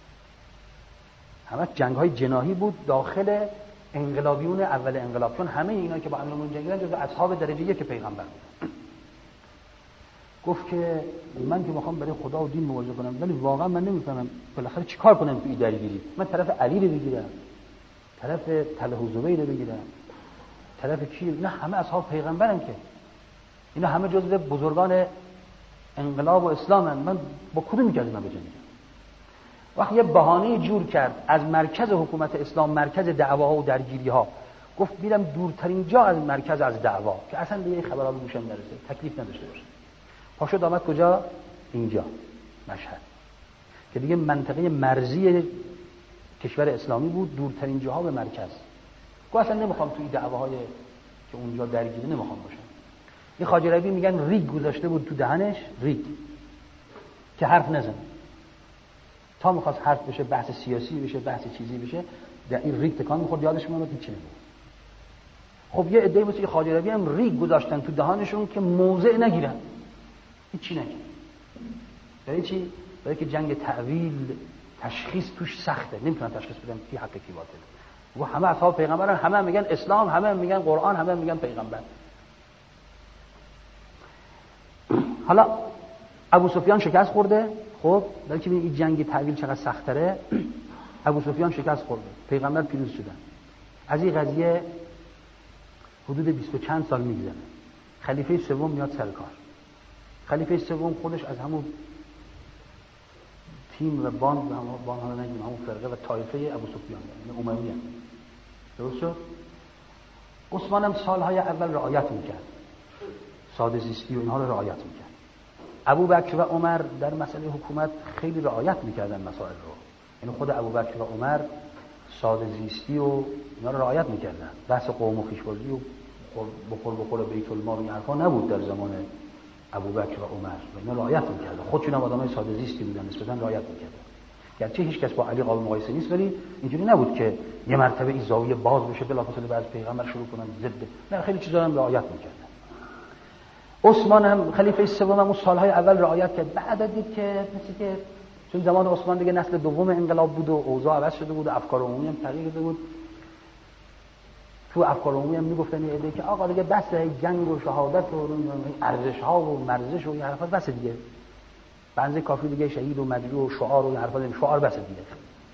همش جنگ‌های جناحی بود داخل انقلابیون اول انقلاب، چون همه اینا که با امیرالمومنین جنگیدن جزو اصحاب درجه یک پیغمبر بود. گفت که من که میخوام برای خدا و دین مبارزه کنم، ولی واقعا من نمیفهمم بالاخره چیکار کنم تو این درگیری. من طرف علی رو بگیرم طرف طلحه و زبیر بگیرن، طرف کی؟ نه همه اصحاب پیغمبرن که اینا همه جزو بزرگان انقلاب و اسلامن. من با کدومی که از اینا بجنگم؟ وقتی یه بهانه جور کرد از مرکز حکومت اسلام، مرکز دعواها و درگیری‌ها، گفت میرم دورترین جا از مرکز از دعوا که اصلا دیگه خبرها به گوشم نرسه، تکلیف نداشته باشه. پاشو آمد کجا؟ اینجا مشهد که دیگه منطقه مرزی کشور اسلامی بود، دورترین جاها به مرکز. گفت اصلا نمیخوام توی دعواهای که اونجا درگیری نمیخوام باشم. این خواجه ربیعی میگن ریگ گذاشته بود تو دهنش، ریگ که حرف نزنه. تا میخواست حرف بشه، بحث سیاسی بشه، بحث چیزی بشه، در این ریگ تکان میخورد، یادش میاد هیچ چیزی نمیگفت. خب یه عده‌ای مثل خواجه ربیعی هم ریگ گذاشتن تو دهانشون که موضع نگیرن، هیچی نگیرن. برای چی؟ برای که جنگ تعویل تشخیص توش سخته، نمیتونن تشخیص بدن کی حق کی باطله. و همه اصحاب پیغمبرن، همه هم میگن اسلام، همه هم میگن قرآن، همه هم میگن پیغمبر. حالا ابو سفیان شکست خورده. خب برای که ببینید این جنگ تعویل چقدر سخت‌تره. ابو سفیان شکست خورده، پیغمبر پیروز شدن. از این قضیه حدود بیست و چند سال میگذره. خلیفه سوم میاد سر کار. خلیفه سوم خودش از همون تیم و باند و همون باند ها نگیم، همون فرقه و طایفه ابو سفیان، یعنی اموی هم. درست شد؟ عثمان هم سالهای اول رعایت میکرد، ساده زیستی و اینها رو رعایت میکرد. ابو بکر و عمر در مسئله حکومت خیلی رعایت میکردن مسائل رو، یعنی خود ابو بکر و عمر ساده زیستی و اینا رو رعایت میکردن. بحث قوم و خویشبازی و بخور بخور بیت المال و این حرفا نبود در زمان ابو بکر و عمر، و اینا رعایت میکردن. خودشون هم آدمای ساده زیستی بودن، نسبتا رعایت میکردن. گرچه هیچ کس با علی قابل مقایسه نیست، ولی اینجوری نبود که یه مرتبه این زاویه باز بشه بلافاصله بعد پیغمبر شروع کنن ضد. نه، خیلی چیزا هم رعایت میکردن. عثمان هم خلیفه سوم هم اون سالهای اول رعایت کرد. بعد دید که مثل که چون زمان عثمان دیگه نسل دوم انقلاب بود و اوضاع عوض شده بود و افکار عمومی هم تغییر داده بود. تو افکار عمومی هم میگفتن یه عده که آقا دیگه بسه، جنگ و شهادت و ارزش ها و مرزش و این حرفا بس دیگه. بنز کافی دیگه شهید و مجروح و شعار و این حرفا، شعار بس دیگه.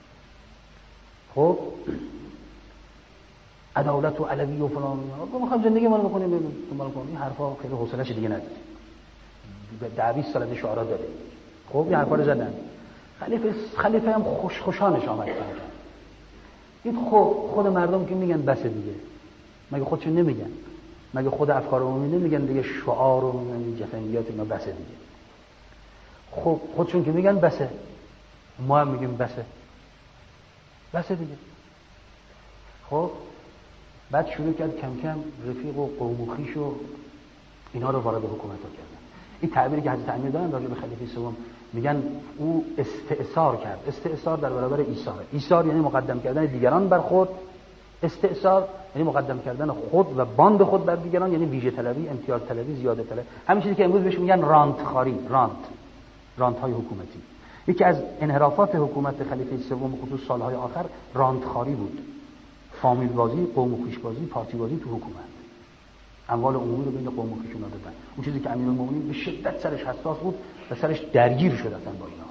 خب عدالت و علوی و فلان، ما می‌خوایم زندگی ما رو بکنیم دنبال کنیم، این حرفا خیلی حوصله‌اش دیگه نداره. ده بیست سال از شعارا داره. خب این حرفا رو زدن. خلیفه خلیفه هم خوش خوشانش آمد کرد. این خب خود مردم که میگن بس دیگه، مگه خودشون نمیگن؟ مگه خود افکار عمومی نمیگن دیگه شعار و این جفنگیات اینا بس دیگه؟ خب خودشون که میگن بسه، ما هم میگیم بسه بسه دیگه. خب بعد شروع کرد کم کم رفیق و قوم و خویش و اینا رو وارد حکومت ها کردن. این تعبیری که حضرت امیر دارن راجع به خلیفه سوم، میگن او استئثار کرد. استئثار در برابر ایثار. ایثار یعنی مقدم کردن دیگران بر خود، استئثار یعنی مقدم کردن خود و باند خود بر دیگران، یعنی ویژه طلبی، امتیاز طلبی، زیاده طلبی. همین چیزی که امروز بهش میگن رانت خاری، رانت رانت های حکومتی. یکی از انحرافات حکومت خلیفه سوم خصوص سالهای آخر رانت خاری بود. فامیل بازی، قوم و خویش بازی، پارتی بازی تو حکومت. اموال عمومی رو بین قوم و خویشون دادن. اون چیزی که امیرالمومنین به شدت سرش حساس بود و سرش درگیر شد اصلا با اینا.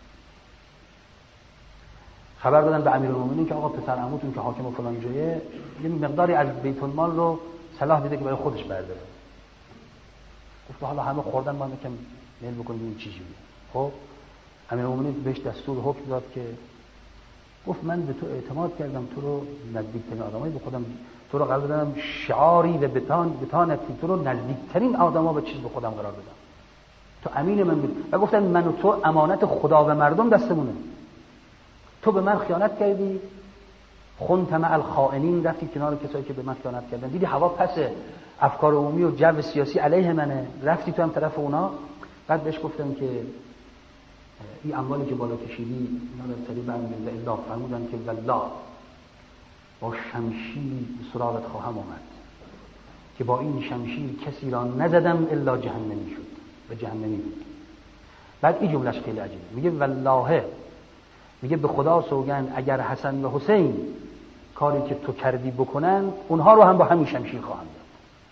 خبر دادن به امیرالمومنین که آقا پسر عموتون که حاکم فلان جایه یه مقداری از بیت المال رو صلاح دیده که برای خودش برداره. گفت حالا همه خوردن، ما میگم میل بکنیم این چی جوریه. خب امیرالمومنین بهش دستور حکم داد که گفت من به تو اعتماد کردم، تو رو نزدیکترین آدمایی به خودم، تو رو قرار دادم شعاری و بتان بتانتی، تو رو نزدیکترین آدما به چیز به خودم قرار دادم، تو امین من بود. و گفتن من و تو امانت خدا و مردم دستمونه. تو به من خیانت کردی، خنت مع الخائنین، رفتی کنار کسایی که به من خیانت کردن، دیدی هوا پسه، افکار عمومی و جو سیاسی علیه منه، رفتی تو هم طرف اونا. بعد بهش گفتم که این اموالی که بالا کشیدی اینا رو سری برمی‌گرده الا، فرمودن که والله با شمشیر سراغت خواهم آمد که با این شمشیر کسی را نزدم الا جهنمی شد و جهنمی بود. بعد این جملهش خیلی عجیبه، میگه والله، میگه به خدا سوگند اگر حسن و حسین کاری که تو کردی بکنن، اونها رو هم با همین شمشیر خواهم داد.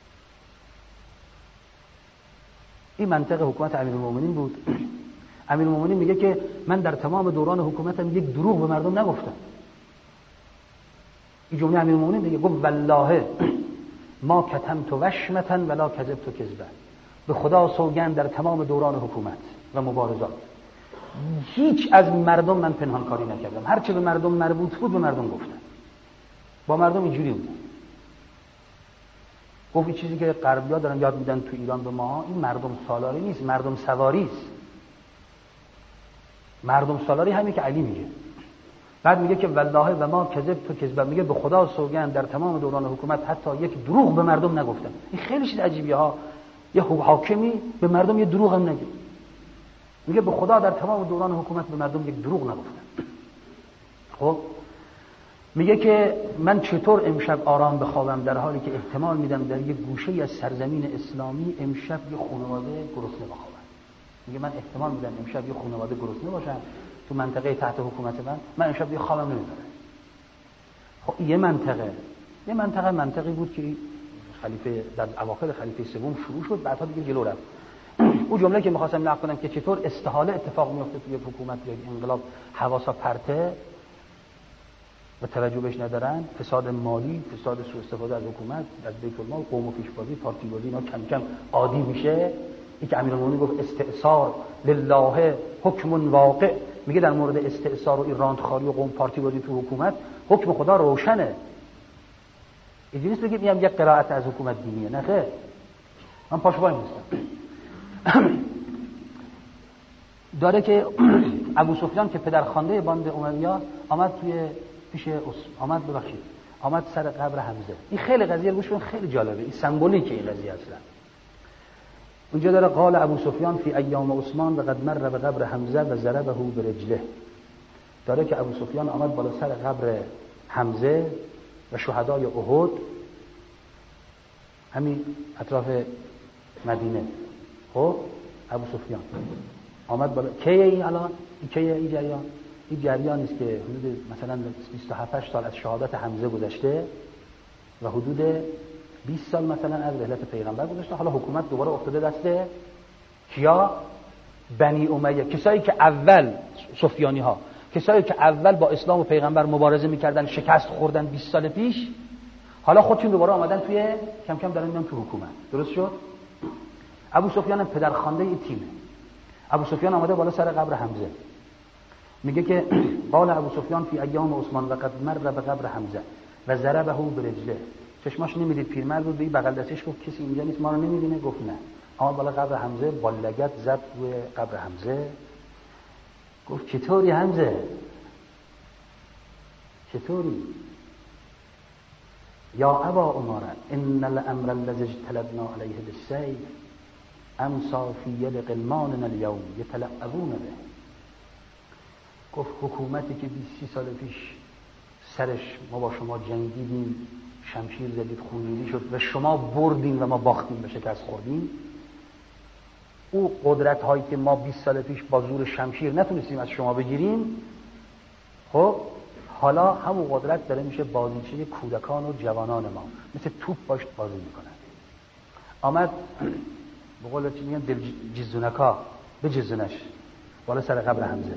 این منطق حکومت امیرالمومنین بود. امیرالمومنین میگه که من در تمام دوران حکومتم یک دروغ به مردم نگفتم. این جمله امیرالمومنین دیگه، گفت والله ما کتمت وشمتا ولا کذبت کذبا، به خدا سوگند در تمام دوران حکومت و مبارزات هیچ از مردم من پنهان کاری نکردم، هر چه به مردم مربوط بود به مردم گفتم، با مردم اینجوری بودم. گفت این چیزی که غربی‌ها دارن یاد میدن تو ایران به ما، این مردم سالاری نیست، مردم سواری است. مردم سالاری همین که علی میگه. بعد میگه که والله و ما کذب تو کذب، میگه به خدا سوگند در تمام دوران حکومت حتی یک دروغ به مردم نگفتم. این خیلی چیز عجیبیه ها، یه حاکمی به مردم یه دروغ هم نگه. میگه به خدا در تمام دوران حکومت به مردم یک دروغ نگفتم. خب میگه که من چطور امشب آرام بخوابم در حالی که احتمال میدم در یک گوشه از سرزمین اسلامی امشب یه خانواده گرسنه بخوابن. میگه من احتمال میدم امشب یه خانواده گرسنه باشن تو منطقه تحت حکومت من، من امشب یه خوابم نمیبره. خب یه منطقه یه منطقه منطقی بود که خلیفه در اواخر خلیفه سوم شروع شد، بعدها دیگه جلو رفت. اون جمله که می‌خواستم نقل کنم که چطور استحاله اتفاق میفته توی حکومت یا انقلاب، حواسا پرته و توجه بهش ندارن، فساد مالی، فساد سوء استفاده از حکومت، از بیت المال، قوم و پیشبازی، پارتی بازی، اینا کم کم عادی میشه. این که امیرالمومنین گفت استئثار لله حکم واقع، میگه در مورد استئثار و راندخاری و قوم پارتی بازی تو حکومت حکم خدا روشنه. اینجوری نیست بگیم میام یک قرائت از حکومت دینیه، نه خیر، من پاشوای نیستم. داره که ابو سفیان که پدرخوانده باند امیه آمد توی پیش آمد ببخشید آمد سر قبر حمزه. این خیلی قضیه گوش کن، خیلی جالبه، این سمبولیکه این قضیه اصلا. اونجا داره قال ابو سفیان فی ایام عثمان و قد مر به قبر حمزه و ضربه برجله. داره که ابو سفیان آمد بالا سر قبر حمزه و شهدای احد، همین اطراف مدینه. خب ابو سفیان آمد بالا. کیه این الان؟ این کیه این جریان؟ این جریانی است که حدود مثلا بیست و هفت سال از شهادت حمزه گذشته و حدود بیست سال مثلا از رحلت پیغمبر گذشته. حالا حکومت دوباره افتاده دست کیا؟ بنی امیه، کسایی که اول سفیانی ها، کسایی که اول با اسلام و پیغمبر مبارزه میکردن، شکست خوردن بیست سال پیش، حالا خودشون دوباره آمدن توی کم کم دارن میان تو حکومت. درست شد؟ ابو سفیان پدرخوانده این تیمه. ابو سفیان آمده بالا سر قبر حمزه، میگه که قال ابو سفیان فی ایام عثمان و قد مر به قبر حمزه و ضربه برجله. چشماش نمیدید، پیرمرد بود، به بغل دستش گفت کسی اینجا نیست ما رو نمیبینه؟ گفت نه. آمد بالا قبر حمزه، با لگد زد روی قبر حمزه، گفت چطوری حمزه؟ چطوری؟ یا ابا عمر ان الامر الذي اجتلبنا علیه بالسیف امسا فی ید غلماننا اليوم یتلعبون به. گفت حکومتی که بیست سی سال پیش سرش ما با شما جنگیدیم، شمشیر زدید، خونریزی شد و شما بردین و ما باختیم و شکست خوردیم، او قدرت هایی که ما بیست سال پیش با زور شمشیر نتونستیم از شما بگیریم، خب حالا همون قدرت داره میشه بازیچه کودکان و جوانان ما، مثل توپ باش بازی میکنن. آمد به قول چی میگن دل جزونکا بجزونش بالا سر قبر حمزه،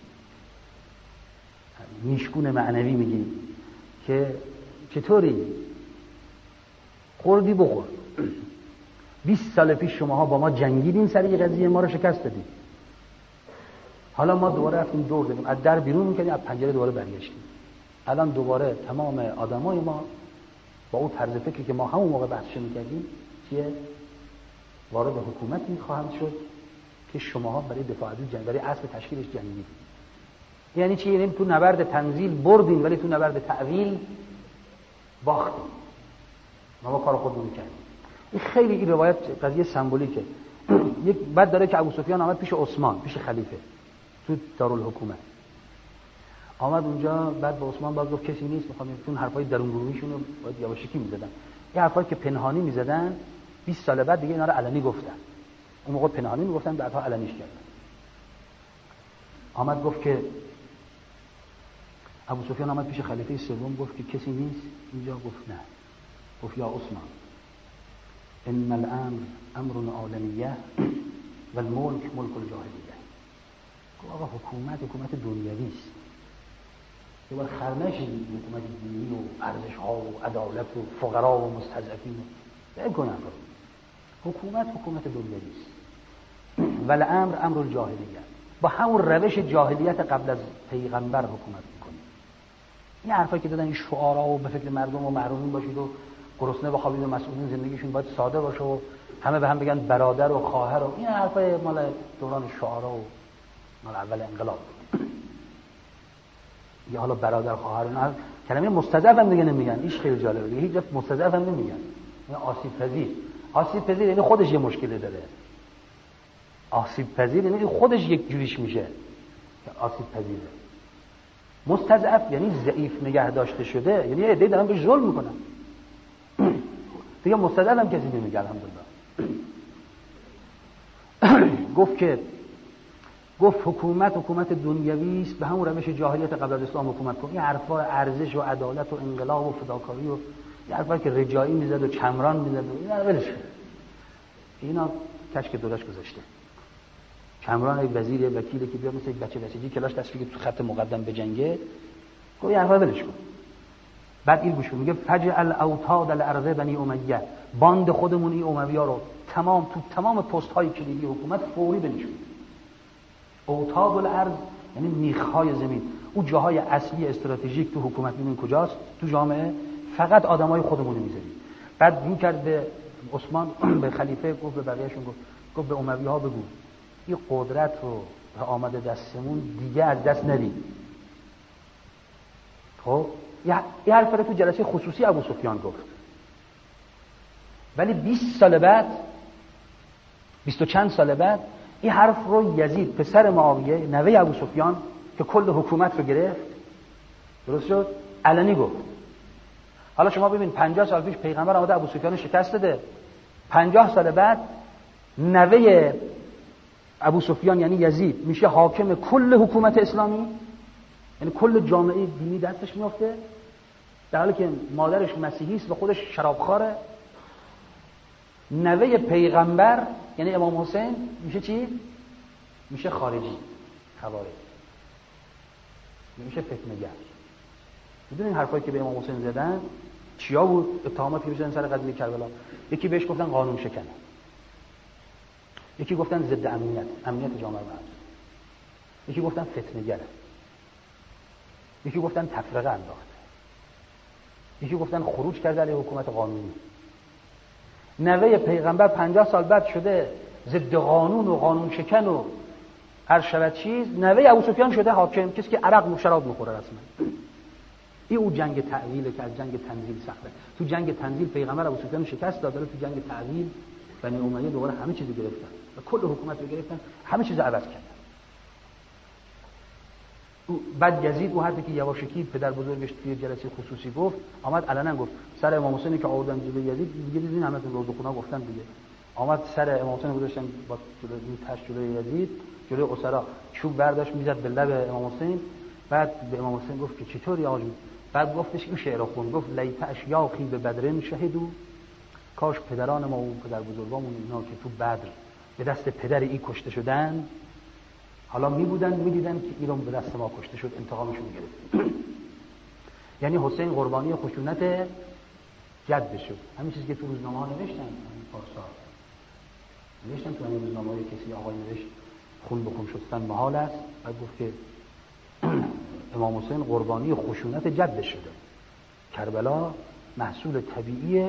نیشگون معنوی میگی که چطوری؟ خوردی بخور. بیست سال پیش شماها با ما جنگیدین، سر یه قضیه ما رو شکست دادین، حالا ما دوباره رفتیم دور دادیم، از در بیرون میکنیم، از پنجره دوباره برگشتیم. الان دوباره تمام آدمای ما با اون طرز فکری که ما همون موقع بحثش میکردیم چیه؟ وارد حکومتی خواهند شد که شماها برای دفاع از جنگ، برای اصل تشکیلش جنگیدین. یعنی چی؟ یعنی تو نبرد تنزیل بردین ولی تو نبرد تعویل باختین. ما با کار خودمون می‌کردیم. این خیلی این روایت قضیه سمبولیکه. یک بعد داره که ابو سفیان آمد پیش عثمان، پیش خلیفه تو دارالحکومت. آمد اونجا، بعد با عثمان باز گفت کسی نیست، می‌خوام چون حرفای درون گروهیشون رو باید یواشکی می‌زدن. این حرفایی که پنهانی می‌زدن بیست سال بعد دیگه اینا رو علنی گفتن. اون موقع پنهانی می‌گفتن، بعدها علنیش کردن. آمد گفت که ابو سفیان آمد پیش خلیفه سوم، گفت که کسی نیست اینجا؟ گفت نه. گفت یا عثمان ان الامر امر عالمیه و الملک ملک الجاهلیه. گفت آقا حکومت حکومت دنیوی است، یه بار خرمش حکومت دینی و ارزش ها و عدالت و فقرا و مستضعفین و بکنن. حکومت حکومت دنیوی است. ولی امر امر الجاهلیت، با همون روش جاهلیت قبل از پیغمبر حکومت میکنه. این حرفایی که دادن این شعارا و به فکر مردم و محرومین باشید و گرسنه بخوابید و مسئولین زندگیشون باید ساده باشه و همه به هم بگن برادر و خواهر و این حرفای مال دوران شعارا و مال اول انقلاب. یا حالا برادر خواهر اینا کلمه مستضعف هم دیگه نمیگن. ایش خیلی جالبه، هیچ جا مستضعف هم نمیگن، یعنی آسیب پذیر. آسیب پذیر یعنی خودش یه مشکلی داره. آسیب پذیر یعنی خودش یک جوریش میشه که آسیب پذیره. مستضعف یعنی ضعیف نگه داشته شده، یعنی یه عده‌ای دارن بهش ظلم میکنن. دیگه مستضعف هم کسی نمیگه الحمدلله. گفت که گفت حکومت حکومت دنیوی است، به همون روش جاهلیت قبل از اسلام حکومت کن. این حرفا ارزش و عدالت و انقلاب و فداکاری و این حرفا که رجایی میزد و چمران میزد و اینا ولش کن. اینا کشک دورش گذاشته. چمران یک وزیر یک وکیلی که بیاد مثل یک بچه بسیجی کلاش دست بگیره تو خط مقدم بجنگه، گفت این حرفا ولش کن. بعد این گوش میگه فجعل اوتاد الارض بنی امیه، باند خودمون این اموی‌ها رو تمام تو تمام پست های کلیدی حکومت فوری بنشون. اوتاد الارض یعنی میخ‌های زمین، اون جاهای اصلی استراتژیک تو حکومت ببین کجاست؟ تو جامعه. فقط آدمای خودمون میذاریم. بعد این کرد به عثمان به خلیفه گفت، به بقیه‌شون گفت گفت به اموی‌ها بگو این قدرت رو به آمده دستمون دیگه از دست ندید. خب یه حرف رو تو جلسه خصوصی ابو سفیان گفت، ولی بیست سال بعد بیست و چند سال بعد این حرف رو یزید پسر معاویه نوه ابو سفیان که کل حکومت رو گرفت، درست شد، علنی گفت. حالا شما ببین پنجاه سال پیش پیغمبر آمده ابو سفیان شکست داده، پنجاه سال بعد نوه ابو سفیان یعنی یزید میشه حاکم کل حکومت اسلامی، یعنی کل جامعه دینی دستش میافته، در حالی که مادرش مسیحی است و خودش شرابخواره. نوه پیغمبر یعنی امام حسین میشه چی؟ میشه خارجی، خوارج، میشه فتنه‌گر. میدونین حرفایی که به امام حسین زدن چیا بود؟ اتهاماتی که می‌زدن سر قضیه کربلا. یکی بهش گفتن قانون شکن، یکی گفتن ضد امنیت، امنیت جامعه مردم، یکی گفتن فتنه‌گر، یکی گفتن تفرقه انداخته، یکی گفتن خروج کرده علیه حکومت قانونی. نوه پیغمبر پنجاه سال بعد شده ضد قانون و قانون شکن و هر شود چیز. نوه ابو سفیان شده حاکم، کسی که عرق و شراب میخوره رسما. این اون جنگ تعویل که از جنگ تنزیل سخته. تو جنگ تنزیل پیغمبر ابو سفیان شکست داد، تو جنگ تعویل بنی امیه دوباره همه چیزو گرفتن و کل حکومت رو گرفتن، همه چیزو عوض کردن. بعد یزید اون حرفی که یواشکی پدر بزرگش توی جلسه خصوصی گفت، آمد علنا گفت سر امام حسینی که آوردن جلوی یزید، دیگه دیدین همه تو روزخونا گفتن دیگه. آمد سر امام حسین گذاشتن با جلوی این تاش جلوی یزید، جلوی اسرا چوب برداشت میزد به لب امام حسین. بعد به امام حسین گفت که چطوری آقا؟ بعد گفتش این شعر خون، گفت لیت اشیاخی به بدرن شهدو، کاش پدران ما و پدر بزرگامون اینا که تو بدر به دست پدر این کشته شدن، حالا می بودن می دیدن که ایران به دست ما کشته شد، انتقامشون گرفت. یعنی حسین قربانی خشونت جد شد. همین چیزی که تو روزنامه ها نوشتن، همین پارسال نوشتن تو همین روزنامه های کسی آقای نوشت خون به خون شستن محال است. بعد گفت که امام حسین قربانی خشونت جد شده. کربلا محصول طبیعی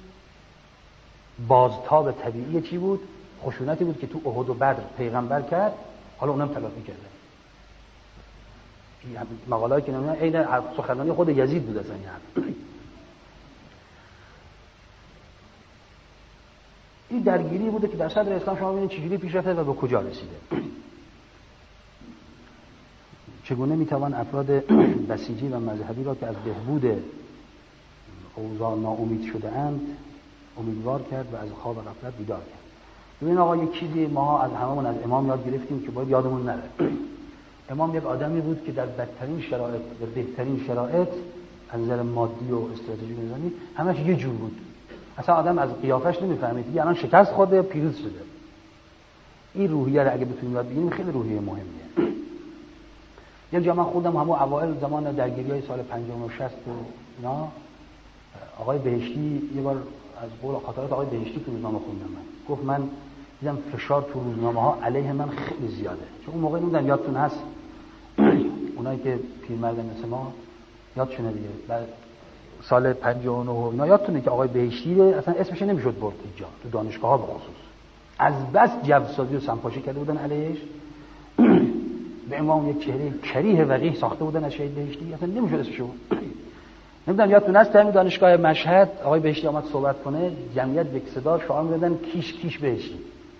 بازتاب طبیعی چی بود؟ خشونتی بود که تو احد و بدر پیغمبر کرد، حالا اونم تلافی کرده. این مقاله‌ای که نمیدونم عین سخنرانی خود یزید بود اصلا. این این درگیری بوده که در صدر اسلام شما ببینید چجوری پیش رفته و به کجا رسیده. چگونه میتوان افراد بسیجی و مذهبی را که از بهبود اوضاع ناامید شده اند امیدوار کرد و از خواب غفلت بیدار کرد. ببین آقا یک چیزی ما از هممون از امام یاد گرفتیم که باید یادمون نره. امام یک آدمی بود که در بدترین شرایط و بهترین شرایط از نظر مادی و استراتژی نظامی همش یه جور بود. اصلا آدم از قیافش نمیفهمید دیگه الان شکست خورده پیروز شده. این روحیه رو اگه بتونیم یاد بگیریم خیلی روحیه مهمیه. یک جا من خودم همون اوایل زمان درگیری‌های سال پنجاه و شصت اینا، آقای بهشتی یه بار از قول خاطرات آقای بهشتی تو روزنامه خوندم، من گفت من دیدم فشار تو روزنامه‌ها علیه من خیلی زیاده، چون اون موقع نمیدونم یادتون هست اونایی که پیرمردن مثل ما یادشونه دیگه، بعد سال پنجاه و نه اینا یادتونه که آقای بهشتی اصلا اسمش نمیشد برد اینجا تو دانشگاه‌ها به خصوص، از بس جوسازی و سمپاشی کرده بودن علیهش به امام یک چهره کریه وقیح ساخته بودن از شهید بهشتی، اصلا نمیشد اسمش رو. نمیدونم یادتون هست همین دانشگاه مشهد آقای بهشتی آمد صحبت کنه، جمعیت یک صدا شعار می‌دادن کیش کیش بهشتی.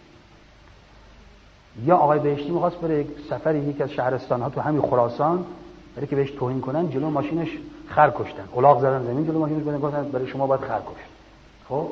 یا آقای بهشتی می‌خواست بره یک سفری یک از شهرستان‌ها تو همین خراسان برای که بهش توهین کنن، جلو ماشینش خر کشتن، الاغ زدن زمین جلو ماشینش، گفتن برای شما باید خر کشت. خب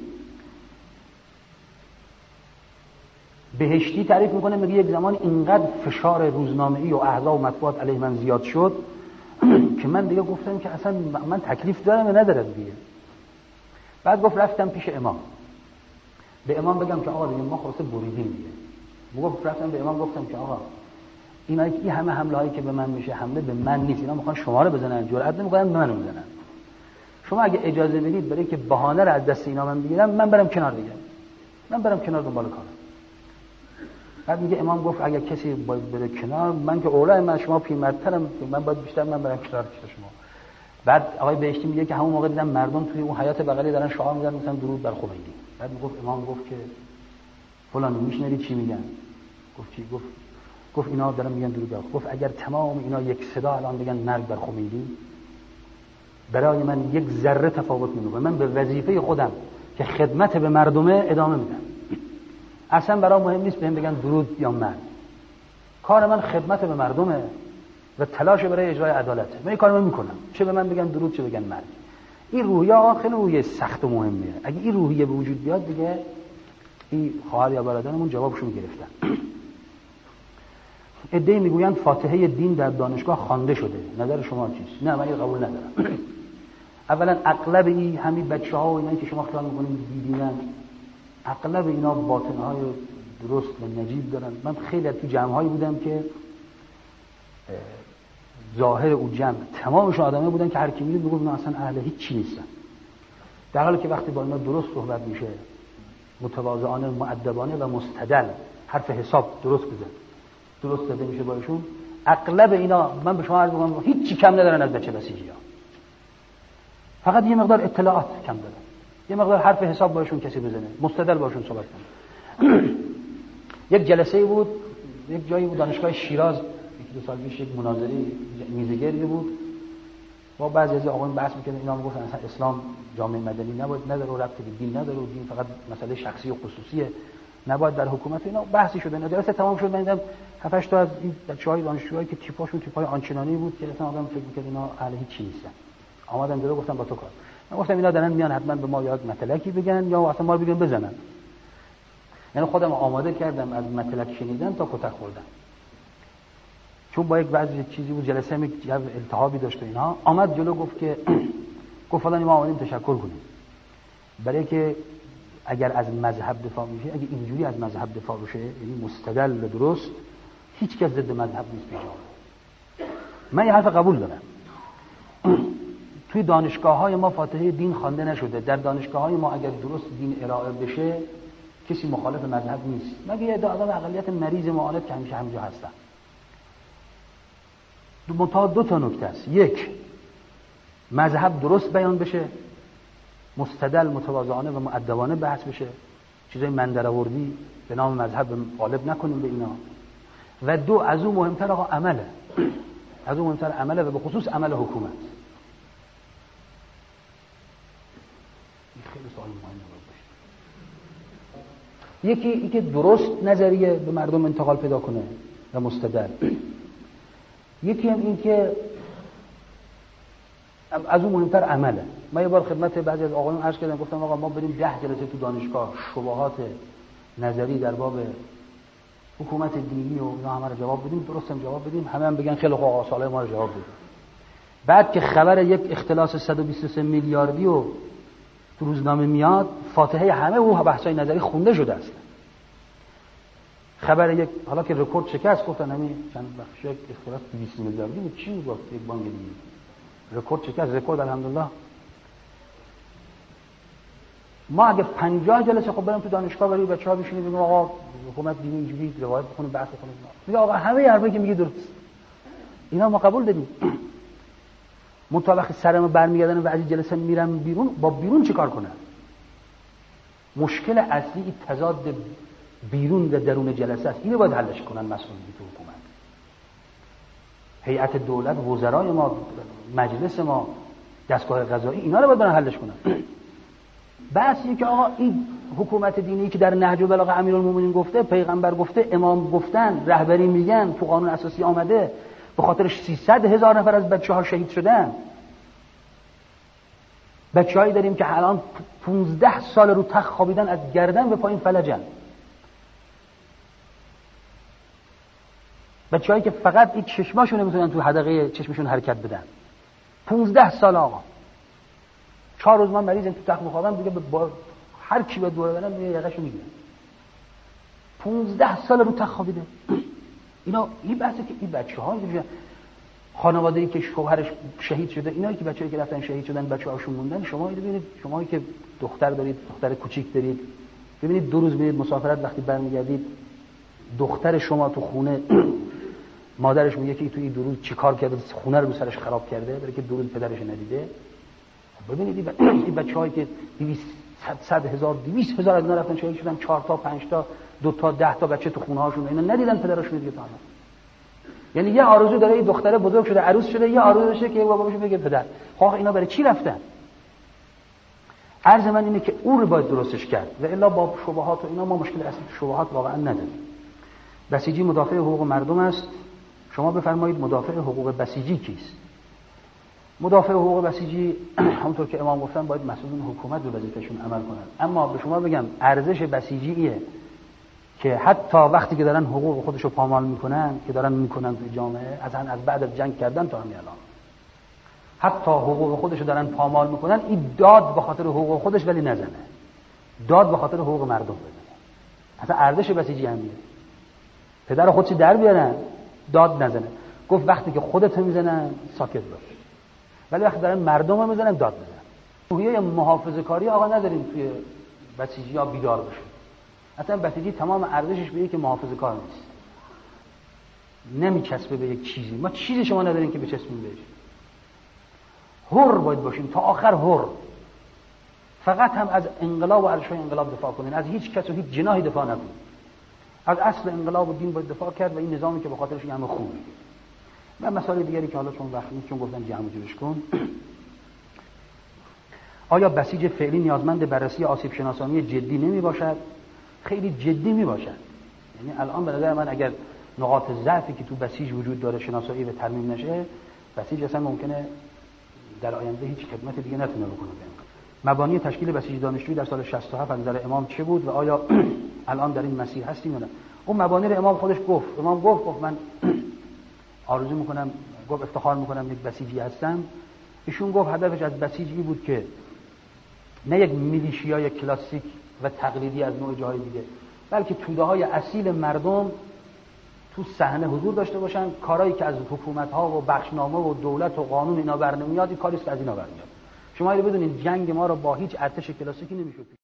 بهشتی تعریف میکنه، میگه یک زمان اینقدر فشار روزنامه‌ای و احزاب و مطبوعات علیه من زیاد شد که من دیگه گفتم که اصلا من تکلیف دارم یا ندارم دیگه. بعد گفت رفتم پیش امام، به امام بگم که آقا دیگه ما خلاصه بریدیم دیگه. گفت رفتم به امام گفتم که آقا اینا این همه حمله هایی که به من میشه حمله به من نیست، اینا میخوان شما رو بزنن، جرئت نمیکنن منو بزنن. شما اگه اجازه بدید برای که بهانه رو از دست اینا من بگیرم، من برم کنار دیگه، من برم کنار دنبال کارم. بعد میگه امام گفت اگه کسی باید بره کنار، من که اولای من شما پیرمردترم، من باید بیشتر من برم کنار شما. بعد آقای بهشتی میگه که همون موقع دیدم مردم توی اون حیات بغلی دارن شعار میدن مثلا درود بر خمینی. بعد میگفت امام گفت که فلان میشنوی چی میگن؟ گفت چی؟ گفت گفت اینا دارن میگن درود بر. گفت اگر تمام اینا یک صدا الان بگن مرگ بر خمینی، برای من یک ذره تفاوت نمیکنه، من به وظیفه خودم که خدمت به مردمه ادامه میدم. اصلا برام مهم نیست بهم بگن درود یا مرگ، کار من خدمت به مردمه و تلاش برای اجرای عدالته، من این کارو میکنم، چه به من بگن درود چه بگن مرگ. این روحیه خیلی روحیه سخت و مهمه، اگه این روحیه به وجود بیاد دیگه این خواهر یا برادرمون جوابشون گرفتن. عده‌ای میگویند فاتحه دین در دانشگاه خوانده شده، نظر شما چیست؟ نه من این قبول ندارم. اولا اغلب این همین بچه‌ها و اینا که شما خیال می‌کنید بی‌دینن، اغلب اینا باطن‌های درست و نجیب دارن. من خیلی تو جمع‌هایی بودم که ظاهر اون جمع تمامشون آدمایی بودن که هر کی می‌دید میگفت اینا اصلا اهل هیچ چی نیستن، در حالی که وقتی با اینا درست صحبت میشه، متواضعانه، مؤدبانه و مستدل حرف حساب درست بزن درست داده میشه با ایشون، اغلب اینا من به شما عرض می‌کنم هیچ چی کم ندارن از بچه بسیجی‌ها، فقط یه مقدار اطلاعات کم دارن، یه مقدار حرف حساب باشون کسی بزنه، مستدل باشون صحبت کنه. یک جلسه بود، یک جایی بود دانشگاه شیراز، یک دو سال پیش یک مناظره میزگردی بود، با بعضی از آقایون بحث می‌کردن، اینا میگفتن اصلا اسلام جامعه مدنی نباید، نداره و ربطی به دین نداره و دین فقط مسئله شخصی و خصوصیه، نباید در حکومت. اینا بحثی شده. اینا جلسه تمام شد، من دیدم هفت هشت تا از این بچه‌های دانشجوهایی که تیپاشون تیپای آنچنانی بود که اصلا آدم فکر می‌کرد اینا اهل هیچ چیزی نیستن. آمدن جلو گفتم با تو کار. من گفتم اینا دارن میان حتما به ما یاد مطلقی بگن یا اصلا ما رو بگن بزنن. یعنی خودم آماده کردم از مطلق شنیدن تا کتک خوردن. چون با یک بعضی چیزی بود جلسه می التهابی داشت و اینا، آمد جلو گفت که گفت فلان ما اومدیم تشکر کنیم، برای که اگر از مذهب دفاع میشه، اگه اینجوری از مذهب دفاع بشه، یعنی مستدل و درست، هیچ کس ضد مذهب نیست پیش آمد. من یه حرف قبول دارم. توی دانشگاه‌های ما فاتحه دین خوانده نشده، در دانشگاه‌های ما اگر درست دین ارائه بشه کسی مخالف مذهب نیست، مگه یه آدم اقلیت مریض معاند که همیشه همینجا هستن. دو منتها دو تا نکته است، یک مذهب درست بیان بشه، مستدل متواضعانه و مؤدبانه بحث بشه، چیزای من درآوردی به نام مذهب غالب نکنیم به اینا، و دو از اون مهمتر آقا عمله، از اون مهمتر عمله و به خصوص عمل حکومت. این خیلی سوال مهمه باشه. یکی اینکه درست نظریه به مردم انتقال پیدا کنه و مستدل، یکی هم این که از اون مهمتر عمله. من یه بار خدمت بعضی از آقایون عرض کردم، گفتم آقا ما بریم ده جلسه تو دانشگاه شبهات نظری در باب حکومت دینی و اینا همه رو جواب بدیم، درست هم جواب بدیم، همه هم بگن خیلی خوب آقا سوالای ما رو جواب بدیم. بعد که خبر یک اختلاس صد و بیست و سه میلیاردی و تو روزنامه میاد، فاتحه همه اون بحثای نظری خونده شده است. خبر یک حالا که رکورد شکست گفتن همین چند بخش یک اختلاف دویست میلیاردی بود چی بود یک بانک دیگه رکورد شکست رکورد الحمدلله. ما اگه پنجاه جلسه خب بریم تو دانشگاه برای بچه‌ها بشینیم بگیم آقا حکومت دینی اینجوری روایت بخونیم بحث بکنیم میگه آقا همه حرفایی که میگه درست اینا ما قبول داریم. مطابق سرمو برمیگردن و از جلسه میرم بیرون با بیرون چیکار کنم؟ مشکل اصلی تضاد بیرون و درون جلسه است. اینو باید حلش کنن مسئولین تو حکومت، هیئت دولت، وزرای ما، مجلس ما، دستگاه قضایی، اینا رو باید برن حلش کنن. بس اینه که آقا این حکومت دینی که در نهج البلاغه امیرالمومنین گفته، پیغمبر گفته، امام گفتن، رهبری میگن، تو قانون اساسی آمده، به خاطرش سیصد هزار نفر از بچه‌ها شهید شدن. بچه‌هایی داریم که الان پونزده سال رو تخت خوابیدن، از گردن به پایین فلجن. بچه‌هایی که فقط این چشماشون نمیتونن تو حدقه چشمشون حرکت بدن. پونزده سال آقا. چهار روز من مریضم تو تخت خوابم دیگه با هر کی به دوره برم میگه یقهشو میگیره. پونزده سال رو تخت خوابیده. اینا این بحثه که این بچه‌ها اینجوری خانواده‌ای که شوهرش شهید شده، اینایی که بچه‌ای که رفتن شهید شدن بچه‌هاشون موندن، شما اینو ببینید، شماهایی که دختر دارید، دختر کوچیک دارید، ببینید دو روز میرید مسافرت، وقتی برمیگردید دختر شما تو خونه مادرش میگه که تو این دو روز چیکار کرده، خونه رو سرش خراب کرده، برای که دو روز پدرش ندیده. ببینید این بچه‌هایی که دویست صد هزار دویست هزار از اینا رفتن شهید شدن، چهار تا پنج تا دو تا ده تا بچه تو خونه هاشون، اینا ندیدن پدرشون دیگه تا الان. یعنی یه آرزو داره این دختره بزرگ شده عروس شده، یه آرزو داشته که باباش بگه پدر. خب اینا برای چی رفتن؟ عرض من اینه که او رو باید درستش کرد و الا با شبهات و اینا ما مشکل اصلی شبهات واقعا نداریم. بسیجی مدافع حقوق مردم است. شما بفرمایید مدافع حقوق بسیجی کیست؟ مدافع حقوق بسیجی همونطور که امام گفتن باید مسئولین حکومت به وظیفه‌شون عمل کنن. اما به شما بگم ارزش بسیجیه که حتی وقتی که دارن حقوق خودشو پامال میکنن، که دارن میکنن توی جامعه، از از بعد از جنگ کردن تا همین الان حتی حقوق خودشو دارن پامال میکنن، این داد به خاطر حقوق خودش ولی نزنه، داد به خاطر حقوق مردم بزنه. اصلا ارزش بسیجی همینه. پدر خودش در بیارن، داد نزنه. گفت وقتی که خودت میزنن ساکت باش، ولی وقتی دارن مردم رو میزنن داد بزنن. روحیه محافظه‌کاری آقا نداریم توی بسیجی‌ها بیدار بشه. اصلا بسیجی تمام ارزشش به اینه که محافظه‌کار نیست، نمیچسبه به یک چیزی. ما چیزی شما نداریم که بچسبیم بهش. حر باید باشیم تا آخر، حر. فقط هم از انقلاب و ارشای انقلاب دفاع کنین، از هیچ کس و هیچ جناحی دفاع نکنین. از اصل انقلاب و دین باید دفاع کرد و این نظامی که به خاطرش همه خوبه. و مسائل دیگری که حالا چون وقت نیست، چون گفتن جمع جورش کن. آیا بسیج فعلی نیازمند بررسی آسیب شناسانی جدی نمی باشد؟ خیلی جدی می باشد. یعنی الان به نظر من اگر نقاط ضعفی که تو بسیج وجود داره شناسایی و ترمیم نشه، بسیج اصلا ممکنه در آینده هیچ خدمت دیگه نتونه بکنه. مبانی تشکیل بسیج دانشجویی در سال شصت و هفت از نظر امام چه بود و آیا الان در این مسیر هستیم یا نه؟ اون مبانی رو امام خودش گفت. امام گفت گفت من آرزو میکنم، گفت افتخار میکنم یک بسیجی هستم. ایشون گفت هدفش از بسیجی بود که نه یک میلیشیای کلاسیک و تقلیدی از نوع جاهای دیگه، بلکه توده‌های اصیل مردم تو صحنه حضور داشته باشن. کارهایی که از حکومت‌ها و بخشنامه و دولت و قانون اینا برنمیاد، این کاریست که از اینا برمیاد. شما اینو بدونید جنگ ما رو با هیچ ارتش کلاسیکی نمیشه